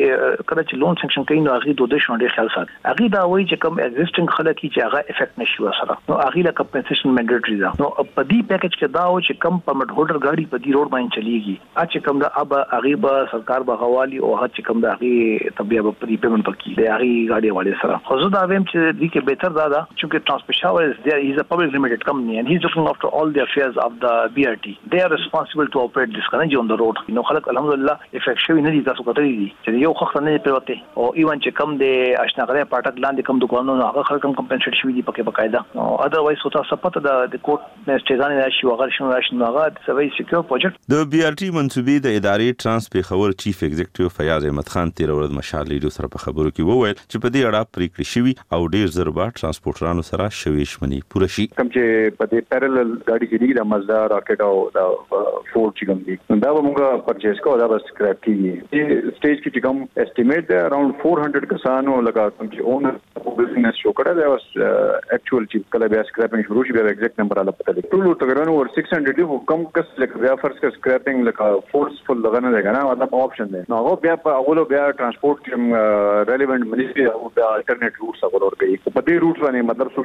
کله چې لون سانکشن کوي نو اخی دوه دوه شونډه خیال سات اخی دا وایي چې کوم ایگزیسټینګ خلک چې هغه افیکټ نشي وسره نو اخی لا کمپنسیشن منډیټری ده نو په دې پیکج کې دا و چې کوم پرمټ هولډر ګاډي په دې روډ باندې چلیږي ا چې کوم دا اب اخی به سرکار به حوالی او هڅ چې کوم دا اخی طبيعه به پری پیمنٹ پکې د اخی ګاډي والے سره خو زه دا ویم چې دې کې بهتر دا ده چې ترانس پیښور از there he is a public limited company and he is looking after all the affairs of the B R T. They are responsible to operate this kanji on the road. نو خلک الحمدلله افیکټ شوی نه دي تاسو کتلی دي چې یو خخت نه پروته او ایون چې کم د آشناغره پټک لاندې کم دکانونو هغه خلک کم کمپنسیټ شوی دي پکې بقاعده نو اذروایز هوتا سپت د کوټ نه استګان راشي او غیر شنو راشي نو هغه سوي سکیور پروجیکټ د بي آر ټي منسوبې د ادارې ترانس پیښور چیف ایگزیکټیو فیاض احمد خان تیر ورځ مشال لیډیو سره په خبرو کې وویل چې په دې اړه پریکړه شوی او ډیر ضربه ترانسپورټرانو سره شوي شمنې پوره شي. کوم چې په دې پیرالل ګاډي کې دی د مزدا راکټ او د فورد چې کوم دي دا به موږ پرچیز کوو دا به سکریپ کیږي چې سټیج کې چې کوم اسټیمیټ دی اراوند four hundred کسانو لکه کوم چې اون بزنس شو کړه دا واس اکچوال چې کله بیا سکریپینګ شروع شي بیا ایگزیکټ نمبر اله پته لګي ټول تقریبا ور six hundred دی کوم کس لکه بیا فرض کړه سکریپینګ لکه فورسفل لغنه دی کنه مطلب آپشن دی نو هغه بیا په اولو بیا ترانسپورت ریلیونت منیسټری او بیا الټرنیټ روټس اول اور کوي په دې روټ باندې مطلب څو کې ویلنګ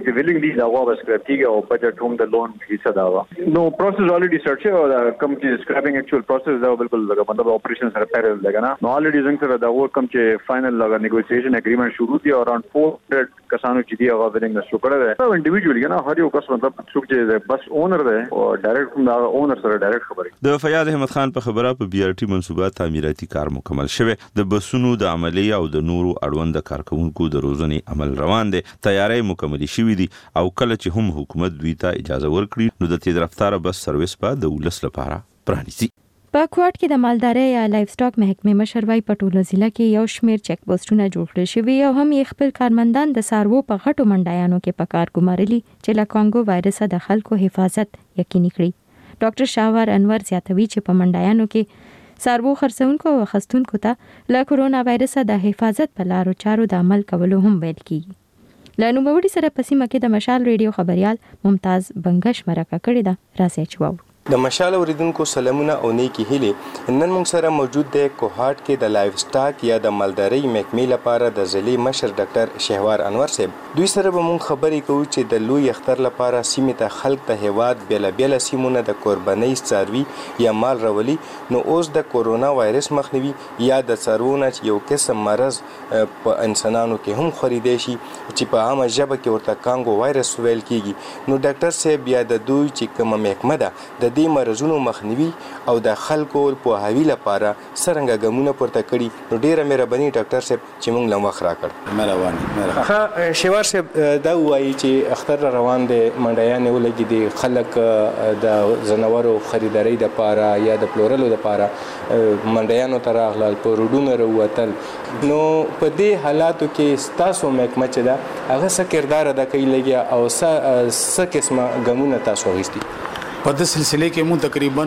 دي دا غوا سکرپ کیږي او بجټ هم د لون حصہ دا وا نو پروسس الریډي سټارټ شو دا کم چې سکرپینګ اکچوال پروسس دا بالکل لګا مطلب اپریشن سره پیرل لګا نه نو الریډي څنګه سره دا ور کم چې فائنل لګا نیګوسییشن اګریمنت شروع دي اراوند four hundred کسانو چې دی هغه ورنګ شو کړل دا انډیویډوالي نه هر یو کس مطلب څوک چې بس اونر دی او ډایرکټ کوم دا اونر سره ډایرکټ خبري د فیاض احمد خان په خبره په بي ار ټي منصوبه تعمیراتي کار مکمل شوه د بسونو د عملی او د نورو اړوند کارکونکو د روزنې عمل روان دي تیاری مکمل شوې دي او کله چې هم حکومت دوی ته اجازه ورکړي نو د تیز رفتار بس سرویس په د ولس لپاره پرانیسي. په کوټ کې د مالدارۍ یا لایف سټاک محکمې مشر وايي په ټولو ضلع کې یو شمېر چک پوسټونه جوړ کړل شوي او هم یې خپل کارمندان د څاروو په غټو منډیانو کې په کار ګمارلي چې له کانګو وایرس د خلکو حفاظت یقیني کړي. ډاکټر شاور انور زیاتوي چې په منډیانو کې څاروو خرڅونکو او اخیستونکو ته له کورونا وایرس د حفاظت په لارو چارو د عمل کولو هم ویل کیږي. له نوموړي سره په سیمه کې د مشال ریډیو خبريال ممتاز بنگش مرکه کړې ده راځي چې واورو. د مشال اوریدونکو سلامونه او نیکی هیله نن موږ سره موجود دی کوهاټ کې د لایف سټاک یا د مالدارۍ محکمې لپاره د ضلعي مشر ډاکټر شهوار انور صاحب دوی سره به موږ خبرې کوو چې د لوی اختر لپاره سیمه ته خلک ته هیواد بیل بیل سیمونه د قربانۍ څاروي یا مال راولي نو اوس د کورونا وایرس مخنیوي یا د څاروونه یو قسم مرض په انسانانو کې هم خوريدي شي چې په عامه ژبه کې ورته کانګو وایرس ویل کیږي نو ډاکټر صاحب بیا د دوی چې کومه محکمه ده د دې مرزونو مخنیوي او د خلکو په حوی لپاره سرنګ ګامونه پورته کړي نو ډیره مهرباني ډاکټر صاحب چې موږ لم وخت راکړ. مهرباني ها شوار صاحب دا وایي چې اختر روان دي منډیان ولګي دي خلک د زناورو خریداري د لپاره یا د پلورلو د لپاره منډیانو ته راغلل په روډونو وروتل نو په دې حالاتو کې ستاسو محکمه چې دا هغه څه کردار ادا کوي لګي او څه قسمه ګامونه تاسو غوښتي. په دې سلسله کې مو تقریبا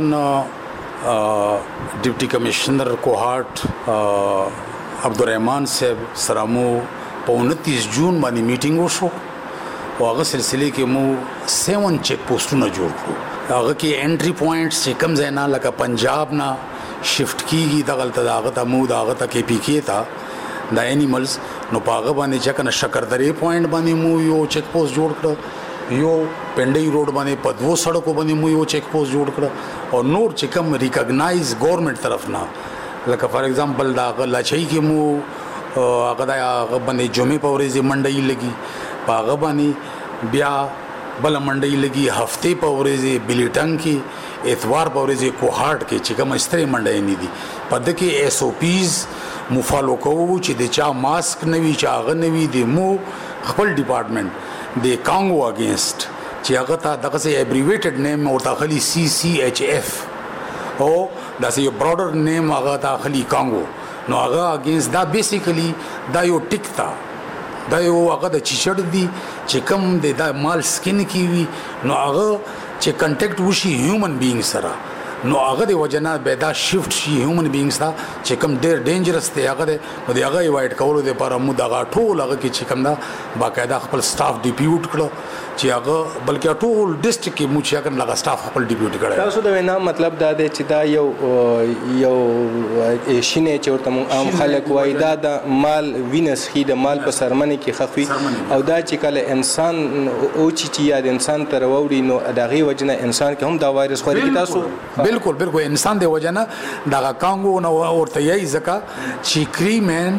ډیپټي کمشنر کوهاټ عبدالرحمن صاحب سرامو په انتیس جون باندې میټینګ وشو او هغه سلسله کې مو سیون چیک پوسټونه جوړ کړو هغه کې انټری پوینټس چې کوم ځای نه لکه پنجاب نه شفت کیږي دغلته داغه ته مو داغه ته کې پی کې تا د انیملز نو پاغه باندې چې کنه شکردرې پوینټ باندې مو یو چیک پوسټ جوړ کړ یو پنډي روډ باندې په دوه سړکو باندې مو یو چیک پوسټ جوړ کړ او نور چې کوم ریکګنایز ګورنمنت طرف نه لکه فار ایگزامپل دا غلاچي کې مو هغه دا باندې جمعې په ورځې منډي لګي پاغه باندې بیا بل منډي لګي هفته په ورځې بلیټنګ کې اتوار په ورځې کوهاټ کې چې کوم استری منډي نه دي پد کې ایس او پیز مو فالو کوو چې د چا ماسک نوي چا غ نوي د مو خپل ډپارټمنټ د کانګو اگینست چې هغه ته دغه سي ابریویټډ نیم او داخلي سی سی ایچ اف او دا سي براډر نیم هغه داخلي کانګو نو هغه اگینست دا بیسیکلی دا یو ټیک تا دا یو هغه د چیچړ دی چې کوم د دا مال سکین کیوي نو هغه چې کنټیکټ وشي هیومن بینګ سره نو هغه د وجنا به دا شفت شي هیومن بینګز دا چې کوم ډیر ډینجرس دی هغه نو دی هغه ایوایډ کولو د لپاره مو دغه ټول هغه کې چې کوم دا باقاعده خپل سټاف ډیپیوټ کړو چې هغه بلکې ټول ډیسټریکټ کې مو چې هغه لغه سټاف خپل ډیپیوټ کړی تاسو دا وینا مطلب دا دی چې دا یو یو شینه چې ورته عام خلک وایي دا د مال وینس خې د مال په سرمنه کې خفي او دا چې کله انسان او چې یا د انسان تر ووري نو دغه وجنه انسان کې هم دا وایرس خوري تاسو بالکل بالکل انسان دی وجنه دغه کانګو نو ورته یې ځکه چې کریمن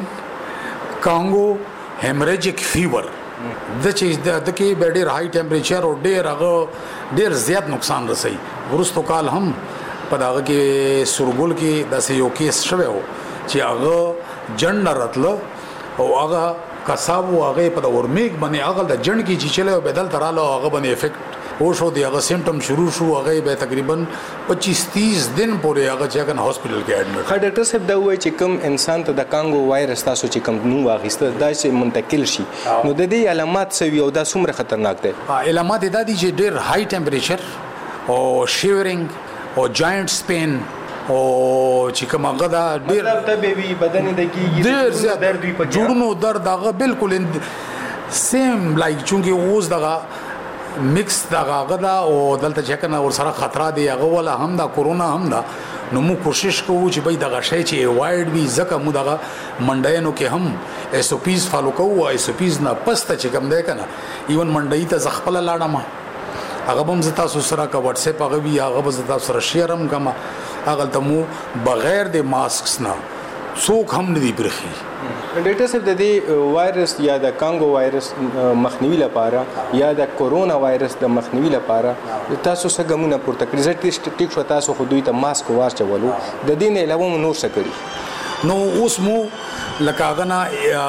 کانګو هیمریجیک فیور د چې د کې ډېر هاي ټمپریچر او ډېر هغه ډېر زیات نقصان رسي ورستو کال هم په دغه کې سرګل کې د یو کیس شوه چې هغه جن راتله او هغه کساب هغه په د ورمیک باندې هغه د جن کې چې چله بدل تراله هغه باندې افیکټ او شو دی هغه سیمټم شروع شو هغه به تقریبا پچیس تیس دن پورې هغه چې هغه هسپتال کې اډمټ خا ډاکټر صاحب دا وایي چې کوم انسان ته د کانګو وایرس تاسو چې کوم نو واغسته دا چې منتقل شي نو د دې علامات څه وي او دا څومره خطرناک دي علامات دا دي چې ډېر هاي ټمپریچر او شیورینګ او جاینټ سپین او چې کوم هغه دا ډېر مطلب ته به وي بدن د کیږي ډېر زیات درد وي په جوړونو درد هغه بالکل سیم لایک چونګي اوس دغه مکس دغه غدا او دلته چې کنه ور سره خطر دی هغه ولا هم دا کورونا هم دا نو مو کوشش کوو چې به دغه شی چې اوایډ وي ځکه مو دغه منډیانو کې هم ایس او پیز فالو کوو ایس او پیز نه پسته چې کوم دی کنه ایون منډی ته زخپل لاړم هغه هم زتا سره سره کا واتس اپ هغه وی هغه زتا سره شیر هم کما هغه ته مو بغیر د ماسکس نه څوک هم نه دی برخي ډاکټر صاحب د دې وایرس یا د کانګو وایرس مخنیوي لپاره یا د کورونا وایرس د مخنیوي لپاره تاسو څه ګامونه پورته کړی زه ټیک شو تاسو خو دوی ته ماسک واچولو د دې نه علاوه مو نور څه کړی نو اوس مو لکه هغه نه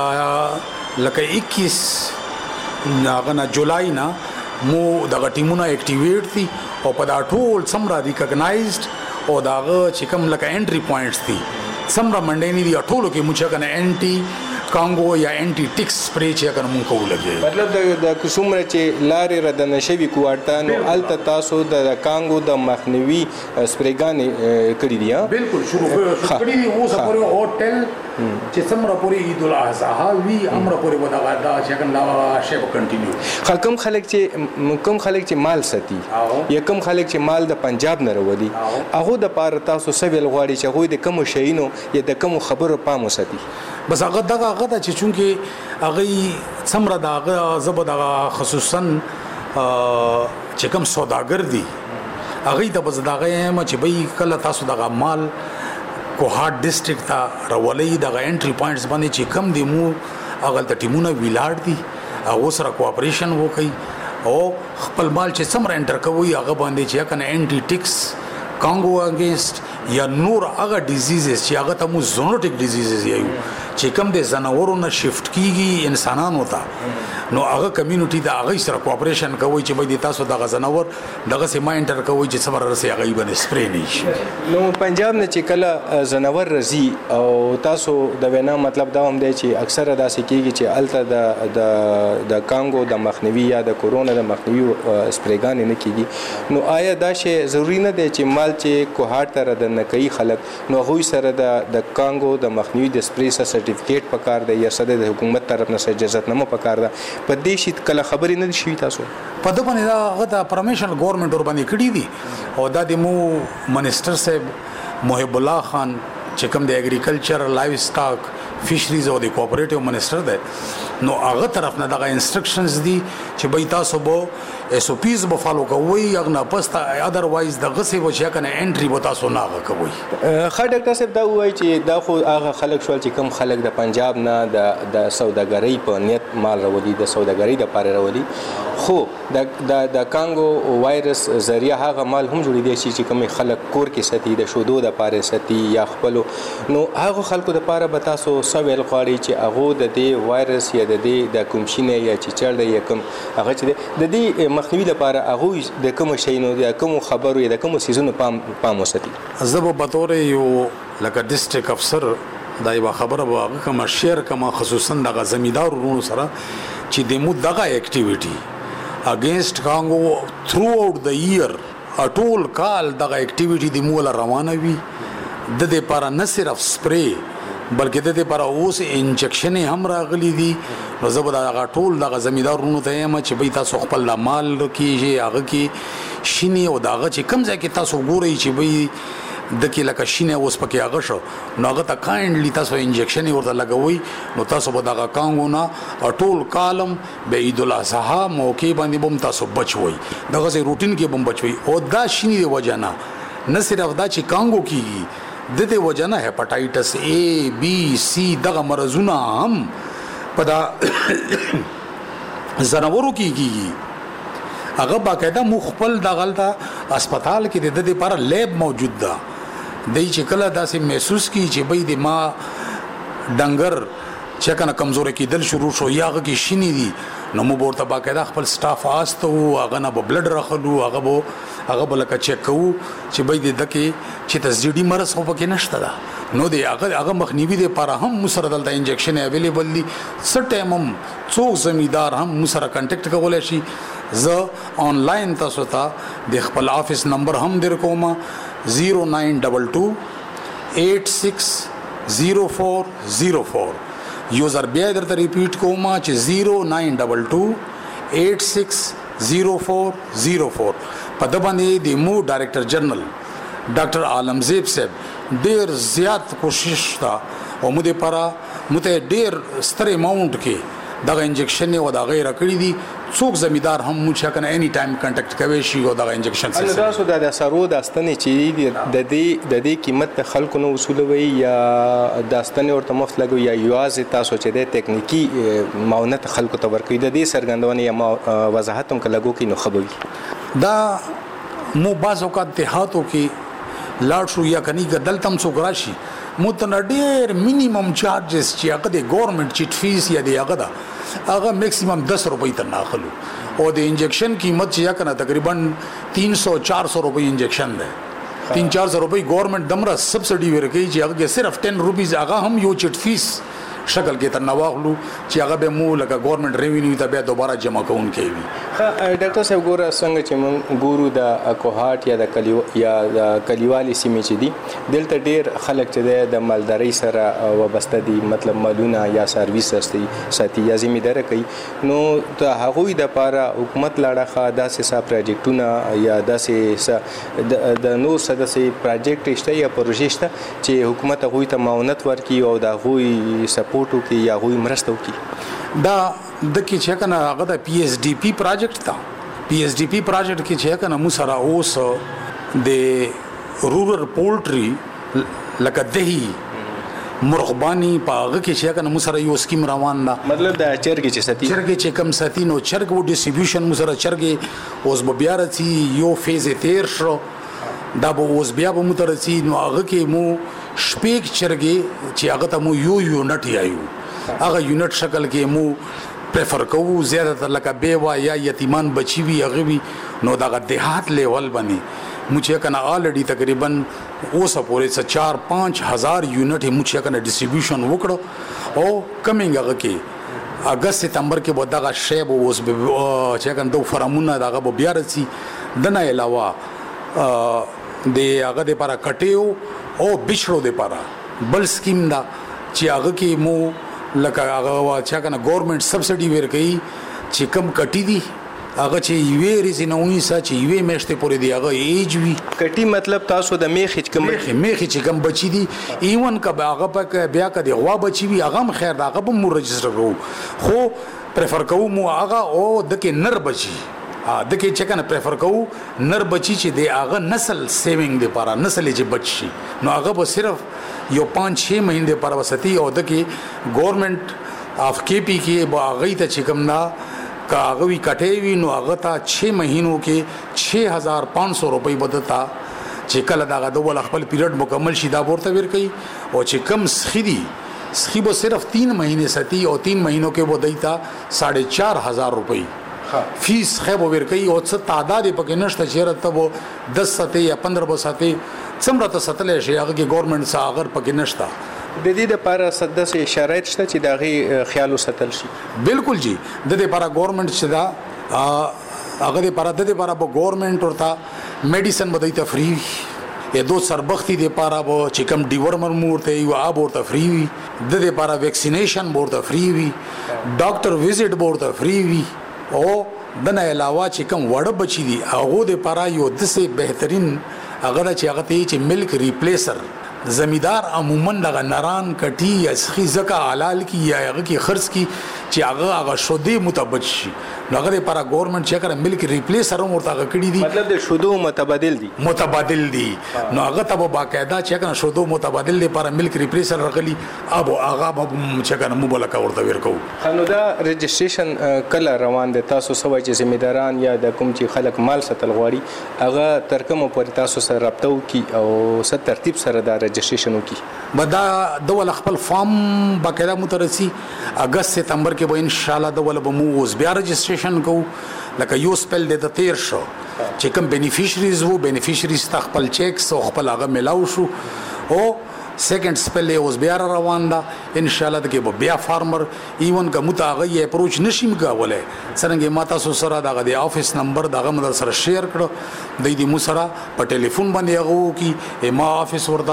لکه اکیس هغه نه جولای نه مو دغه ټیمونه اکټیویټ دي او په دا ټول سمرا ریکګنایزډ او داغه چې کوم لکه انټری پوینټس دي سمرا منډې نه دي ټولو کې موږ کنه انټي کانګو یا انټي ټیکس سپری چې کنه مونږ کوولګي مطلب د د کومره چې لارې رد نشوي کوارتانو الته تاسو د کانګو د مخنیوي سپریګانې کړې دي بالکل شروع کړې دي اوس پورې هوټل چې سمرا پورې عيد الاضحى وی امر پورې ودا دا چې کنه لا شی به کنټینیو خلکم خلک چې کوم خلک چې مال ساتي یا کوم خلک چې مال د پنجاب نه وروړي هغه د پاره تاسو سویل غواړي چې هغه د کوم شینو یا د کوم خبرو پام وساتي بس هغه دغه هغه چې چونکه هغه سمره دغه زبر دغه خصوصا چې کوم سوداګر دي هغه د بس دغه ما چې به کله تاسو دغه مال کوهات ډیسټریکټ ته راولې دغه انټری پوینټس باندې چې کم دي مو هغه د ټیمونه ویلاړ دي هغه سره کوآپریشن وکړي او خپل مال چې سمره انټر کوي هغه باندې چې کنه انټي ټیکس کانګو اگینست یا نور هغه ډیزیزز چې هغه ته مو زونوټیک ډیزیزز یایو چې کوم د زناورو نه شفت کیږي انسانانو ته نو هغه کمیونټي د هغه سره کوآپریشن کوي چې به د تاسو دغه زناور دغه سیمه انټر کوي چې صبر رسي هغه باندې سپری نه شي نو پنجاب نه چې کله زناور رزي او تاسو د وینا مطلب دا هم دی چې اکثره داسې کیږي چې الته د د د کانګو د مخنیوي یا د کورونا د مخنیوي سپریګان نه کیږي نو آیا دا شی ضروری نه دی چې مال چې کوهات ته رد نه کوي خلک نو هغوی سره د د کانګو د مخنیوي د سپری سرټیفیکیټ پکار دی یا سره د حکومت طرف نه اجازهنامه پکار ده په دې شي کله خبرې نه شي تاسو په دغه باندې دا غته پرمیشن ګورنمنت ور باندې کړی دي او دا د مو منسٹر صاحب محب الله خان چې کوم د اګریکلچر لایف سٹاک فشریز او د کوآپریټیو منسٹر دی نو هغه طرف نه دغه انسټرکشنز دي چې به تاسو به ایس او پیز به فالو کوئ اغه پستا اذروایز د غسه وجه کنه انټری به تاسو نه کوئ خا ډاکټر صاحب دا وایي چې دا خو هغه خلک شول چې کم خلک د پنجاب نه د د سوداګرۍ په نیت مال راوړي د سوداګرۍ د پاره راوړي خو د د د کانګو وایرس ذریعہ هغه مال هم جوړې دي چې کوم خلک کور کې ساتي د شودو د پاره ساتي یا خپل نو هغه خلکو د پاره به تاسو سویل غواړي چې هغه د دې وایرس یا د دې د کومشینه یا چې چړ دی یا کوم هغه چې د دې مخنیوي لپاره هغه د کوم شینو د کوم خبرو یا د کوم سيزونو پام پام وساتي زبو بطور یو لکه ډیسټریکټ افسر دا یو خبره واغه کوم شیر کوم خصوصا د زمیدار ورونو سره چې د مو دغه اکټیویټي اگینست کانګو تھرو اوټ د ایئر اټول کال دغه اکټیویټي د مو روانه وي د دې لپاره نه صرف سپری بلکې د دې لپاره اوس انجکشن هم راغلي دي نو زبر هغه ټول دغه زمیدارونو ته یم چې به تاسو خپل مال کیږي هغه کې شینی او دغه چې کم ځای کې تاسو ګورئ چې به د کې لکه شینه اوس پکې هغه شو نو هغه ته کایندلی تاسو انجکشن ورته لګوي نو تاسو به دغه کانګو نه ټول کالم به عيد الاضحى موقع باندې بم تاسو بچوي دغه سي روټین کې بم بچوي او دا شینی دی وجنه نه صرف دا چې کانګو کیږي د دې وجنه هپاتایټس A B C دغه مرزونه هم پدا زناورو کیږي هغه باقاعده مخبل د غلطه هسپتال کې د دې لپاره لیب موجود ده د چې کله داسې محسوس کی چې به د ما ډنګر چې کنه کمزوري کېدل شروع شو یا هغه کې شینی دي نو مو ورته باقاعده خپل سټاف آستو هغه نه بلډ راخلو هغه بو هغه بل کا چک کوو چې به د دکې چې تسجیدي مرز خو پکې نشته ده نو دی هغه هغه مخنیوي د لپاره هم مسره دلته انجکشن اویلیبل دي سټیم هم څو زمیدار هم مسره کانټیکټ کولای شي زه آنلاین تاسو ته د خپل افیس نمبر هم در کوم zero nine two two eight six zero four zero four یوزر بیا درته ریپیټ کوم چې zero nine two two eight six zero four zero four په د باندې د مو ډایریکټر جنرال ډاکټر عالمزیب صاحب ډیر زیات کوشش تا او موږ لپاره موږ ډیر ستر اماونت کې دا انجکشن او دا غیر کړی دي څوک زمیدار هم موږ کنه اني ټایم کانټیکټ کوي شي او دا انجکشن سره دا سو د سرو داستنې چې د دې د دې قیمت د خلکو نو وصولوي یا داستنې ورته مفت لګوي یا یوازې تاسو چې د ټکنیکی معاونت خلکو ته ورکوي د دې سرګندونې یا وضاحت هم کلهګو کې نو خبري دا مو بعض اوقات دیهاتو کې لاړ شو یا کني ګدلتم سو راشي متنډیر مینیمم چارجز چې هغه د ګورنمنت چټ فیس یا دی هغه دا هغه میکسیمم دس روپۍ ته ناخلو او د انجکشن قیمت چې یا کنه تقریبا تین سو چار سو روپۍ انجکشن ده تین چار سو روپۍ ګورنمنت دمره سبسډي ورکوي چې هغه صرف ټن روپیز هغه هم یو چټ فیس شکل کې تر نواغلو چې هغه به مو لکه ګورنمنت ریوینیو ته بیا دوباره جمع کوون کوي. ډاکټر صاحب ګوره څنګه چې مون ګورو د کوهات یا د کلیو یا د کلیوالي سیمې چې دي دلته ډیر خلک چې د مالداري سره وابسته دي مطلب مالونه یا سرویس ساتي یا ذمہدار کوي نو ته هغوی د لپاره حکومت لاړه داسې سا پروجیکټونه یا داسې د نور سداسې پروجیکټ شته یا پروژې شته چې حکومت هغوی ته معاونت ورکړي او د هغوی سپورټ وکړي یا هغوی مرسته وکړي. دا د کې چې کنه هغه د پی ایس ډی پی پروجیکټ تا پی ایس ډی پی پروجیکټ کې چې کنه مو سره اوس د رورل پولټری لکه دهي مرغبانی پاغه کې چې کنه مو سره یو سکیم روان ده مطلب د چرګ چې ساتي چرګ چې کم ساتي نو چرګ و ډیسټریبیوشن مو سره چرګ اوس به بیا راتي یو فیز تیر شو دا به اوس بیا به مو ترسي نو هغه کې مو شپږ چرګ چې هغه ته مو یو یونټ یایو هغه یونټ شکل کې مو پریفر کوو زیاده تر لکه بیوا یا یتیمان بچی وی هغه وی نو دا دیهات لیول باندې مو چې کنه الریډي تقریبا اوسه پورې چار پانچ هزار یونټ مو چې کنه ډیسټریبیوشن وکړو او کمینګ هغه کې اگست ستمبر کې به دغه شی به اوس چې کنه دوه فرمونه دغه به بیا رسي دنه علاوه د هغه د لپاره کټیو او بشرو د لپاره بل سکیم دا چې هغه کې مو لکه هغه چې کنه ګورنمنت سبسډي ورکړي چې کم کټی دي هغه چې یوې ریزنونی سا چې یوې میشته پورې دی هغه ایج وی کټی مطلب تاسو د میخ چې کم میخ چې کم بچی دي ایون کبه هغه په بیا کدي غوا بچی وی هغه خیر دا هغه مو رجستر وو خو پریفر کوو مو هغه او د کې نر بچی ا د کې چې کنه پریفر کوو نر بچی چې دی هغه نسل سیوینګ دی لپاره نسل چې بچي نو هغه به صرف یو پانچ چھ مہینے لپاره وستی او د کې ګورنمنت اف کی پی کې به هغه ته چې کوم نا کاغوي کټې وی نو هغه ته چھ مہینوں کې چھ ہزار پانچ سو روپۍ بدتا چې کله دا غو خپل پیریډ مکمل شي دا ورته ور کوي او چې کم سخیدي سخی به صرف تین مہینے ستی او تین مہینوں کې به دیتا ساڑھے چار ہزار روپۍ فیس خیب ور کوي او څه تعداد پکې نشته چې رته وو دس سته یا پندرہ به سته څومره ته ستلې شي هغه کې ګورنمنت سره اگر پکې نشته د دې لپاره سداسې شرایط شته چې داغي خیال وساتل شي. بالکل جی د دې لپاره ګورنمنت چې دا هغه لپاره د دې لپاره به ګورنمنت ورته میډیسن بدای ته فری یا دو سربختی د لپاره به چې کم ډیورمر مورته یو اب ورته فری وي د دې لپاره ویکسینیشن ورته فری وي ډاکټر وزټ ورته فری وي او دنه علاوه چې کوم وړ بچی دي هغه د لپاره یو دسه بهترین هغه چې هغه ته چې ملک ریپلیسر زمیدار عموما دغه نران کټي اسخي زکه حلال کی یا هغه کی خرڅ کی چې هغه هغه شودي متبج شي هغه لپاره ګورنمنت چې کړه ملک ریپلیسر هم ورته کړی دي مطلب د شودو متبادل دي متبادل دي نو هغه ته باقاعده چې کړه شودو متبادل لپاره ملک ریپلیسر رغلی اب هغه به چې کړه موبایل کا ورته ورکو نو دا رجسټریشن کله روان دي تاسو سوي چې ذمہداران یا د کوم چې خلک مال ستل غواړي هغه ترکمه پر تاسو سره رابطه وکي او ست ترتیب سره دا رجسټریشن وکي بدا دول خپل فارم باقاعده مترسي اگست ستمبر کې به ان شاء الله دول به مو اوس بیا رجسټریشن کو لکه یو سپل د تیر شو چې کوم بینیفیشریز وو بینیفیشریز خپل چیکس او خپل هغه ملاو شو او سیکنډ سپل اوس بیا روان ده ان شاء الله د کې بیا فارمر ایون کا متاغي اپروچ نشیم کولای څنګه ماته سو سره دغه د افیس نمبر دغه مدر سره شیر کړو د دې مو سره په ټلیفون باندې هغه کی ما افیس وردا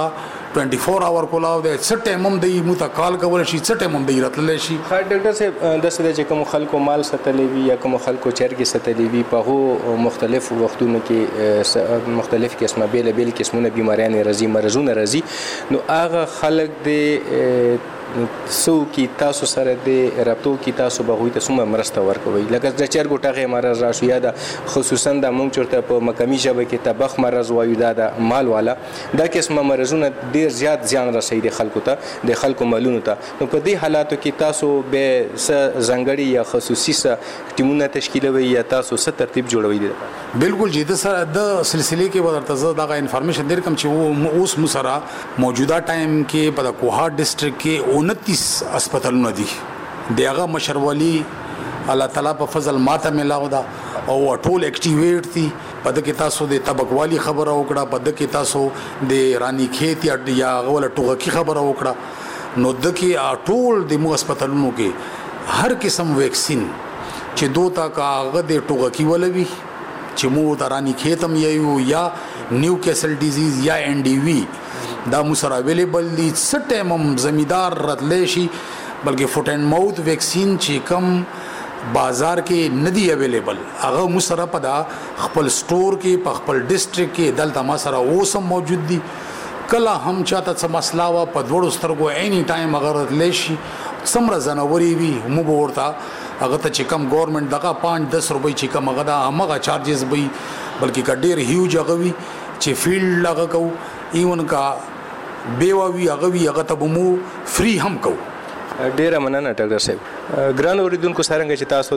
ټوئنټي فور اور کولاو دی څه ټایم هم دی مو ته کال کول شي څه ټایم هم دی راتللی شي. ښه ډاکټر صاحب داسې ده چې کوم خلکو مال ساتلی وي یا کوم خلکو چرګې ساتلی وي په هغو مختلفو وختونو کې مختلف قسمه بیل بیل قسمونه بیماریانې راځي مرضونه راځي نو هغه خلک د سو کی تاسو سره د رابطو کی تاسو به هوی ته څومره مرسته ورکوي لکه د چرګو ټغې مرض راشو یا د خصوصا د مونږ چرته په مقامی ژبه کې تبخ مرض وایو دا د مال والا دا قسمه مرضونه ډیر زیات زیان رسوي د خلکو ته د خلکو مالونو ته نو په دې حالاتو کې تاسو به څه ځانګړي یا خصوصي څه ټیمونه تشکیلوي یا تاسو څه ترتیب جوړوي دي. بالکل جی د سره د سلسله کې ورته زه دا انفارمیشن در کوم چې اوس مو سره موجوده ټایم کې په کوهاټ ډسټریکټ کې उनतीस अस्पतालونه دي دغه مشرولي الله تعالی په فضل ماته ملاو دا او ټول اکټیویټ دي په دغه تاسو د طبقوالي خبره وکړه په دغه تاسو د رانی کھیت یا غول ټوغه کی خبره وکړه نو دغه ټول د مو هسپتالونو کې هر قسم ویکسین چې دوه تا کاغه د ټوغه کی ولوي چې مو د رانی کھیتم یو یا نیو کیسل ډیزیز یا ان ډی وی دا مو سره اویلیبل دي څه ټایم هم زمیدار راتلی شي بلکې فوټ اینڈ ماوث ویکسین چې کم بازار کې ندی اویلیبل هغه مو سره په دا خپل سٹور کې په خپل ډسټریکټ کې دلته ما سره اوسم موجود دي کله هم چاته څه مسله وا په دوړو سترګو اني ټایم اگر راتلی شي څومره زنوري وي مو ورته هغه ته چې کم ګورنمنت دغه پانچ دس روپۍ چې کم هغه دا هغه چارجز وي بلکې کډیر هیوج هغه وي چې فیلډ لغه کو ایون کا بیوا وی هغه وی هغه ته مو فری هم کو. ډیره مننه ډاکټر صاحب. ګران اوریدونکو څنګه چې تاسو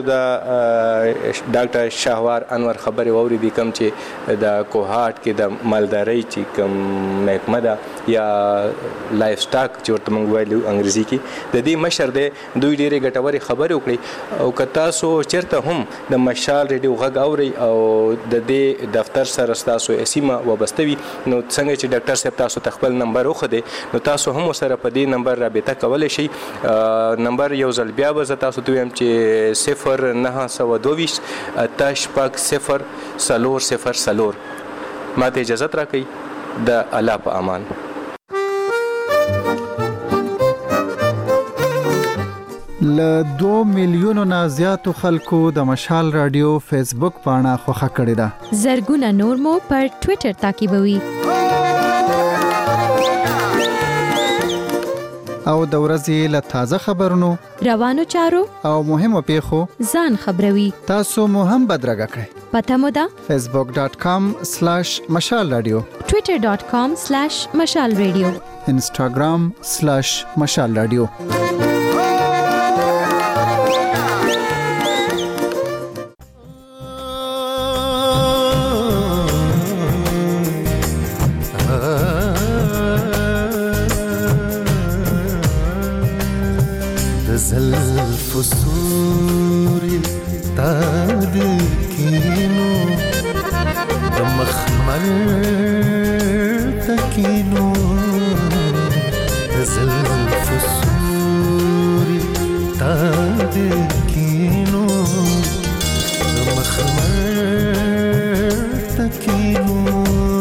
د ډاکټر شهوار انور خبري واوریدي کوم چې د کوهاټ کې د مالداري چې کوم محکمه ده یا لایف سټاک چې ورته موږ وایو انګریزي کې د دې مشر دی دوی ډیره ګټوري خبرې وکړي او که تاسو چیرته هم د مشال ریډیو غږ اوري او د دې دفتر سره تاسو اسیمه وابستوي نو څنګه چې ډاکټر صاحب تاسو خپل نمبر وخده نو تاسو هم سره په دې نمبر رابطه کولای شئ. نمبر یو ځل بیا به زه تاسو ته وایم چې صفر نهه سوه دوه ویشت اته شپږ صفر څلور صفر څلور ما ته اجازت راکړئ د الله په امان. له دوه میلیونو نه زیاتو خلکو د مشال رادیو فیسبوک پاڼه خوښه کړې ده. زرګونه نور مو پر ټوئیټر تعقیبوي. او د ورځې له تازه خبرونو روانو چارو او مهمو پیښو ځان خبروي. تاسو مو هم بدرګه کړئ. پته مو ده facebook dot com slash mashal radio twitter dot com slash mashal radio instagram slash mashal radio. فسوري تاد كينو دمخمر تكينو زل فسوري تاد كينو دمخمر تكينو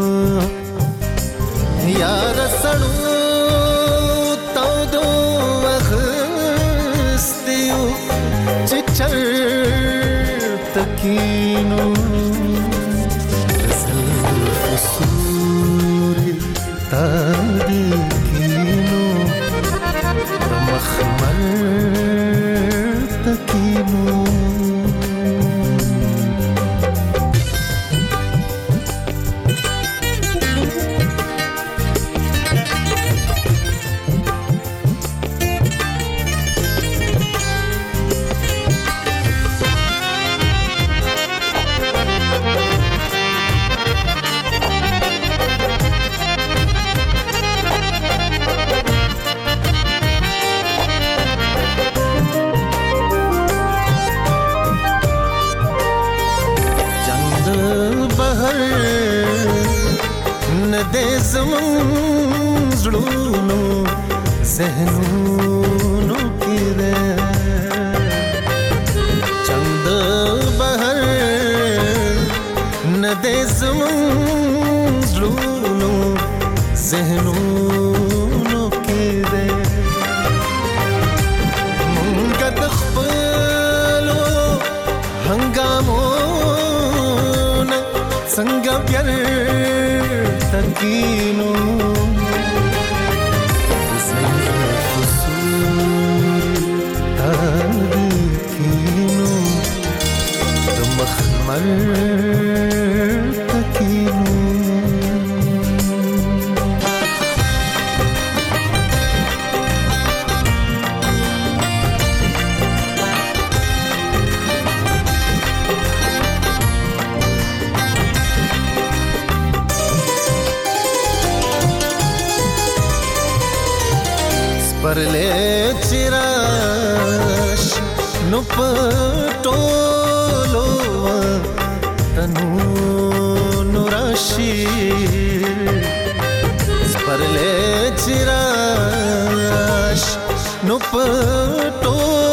يا رسلو تكينو زل فسوري تادكينو مخمر تكينو ذهنونو کې ده چند بهر نه دې زمون زړونو ذهنونو سپرلې چراش نو پټولو تنو نوراشي سپرلې چراش نو پټولو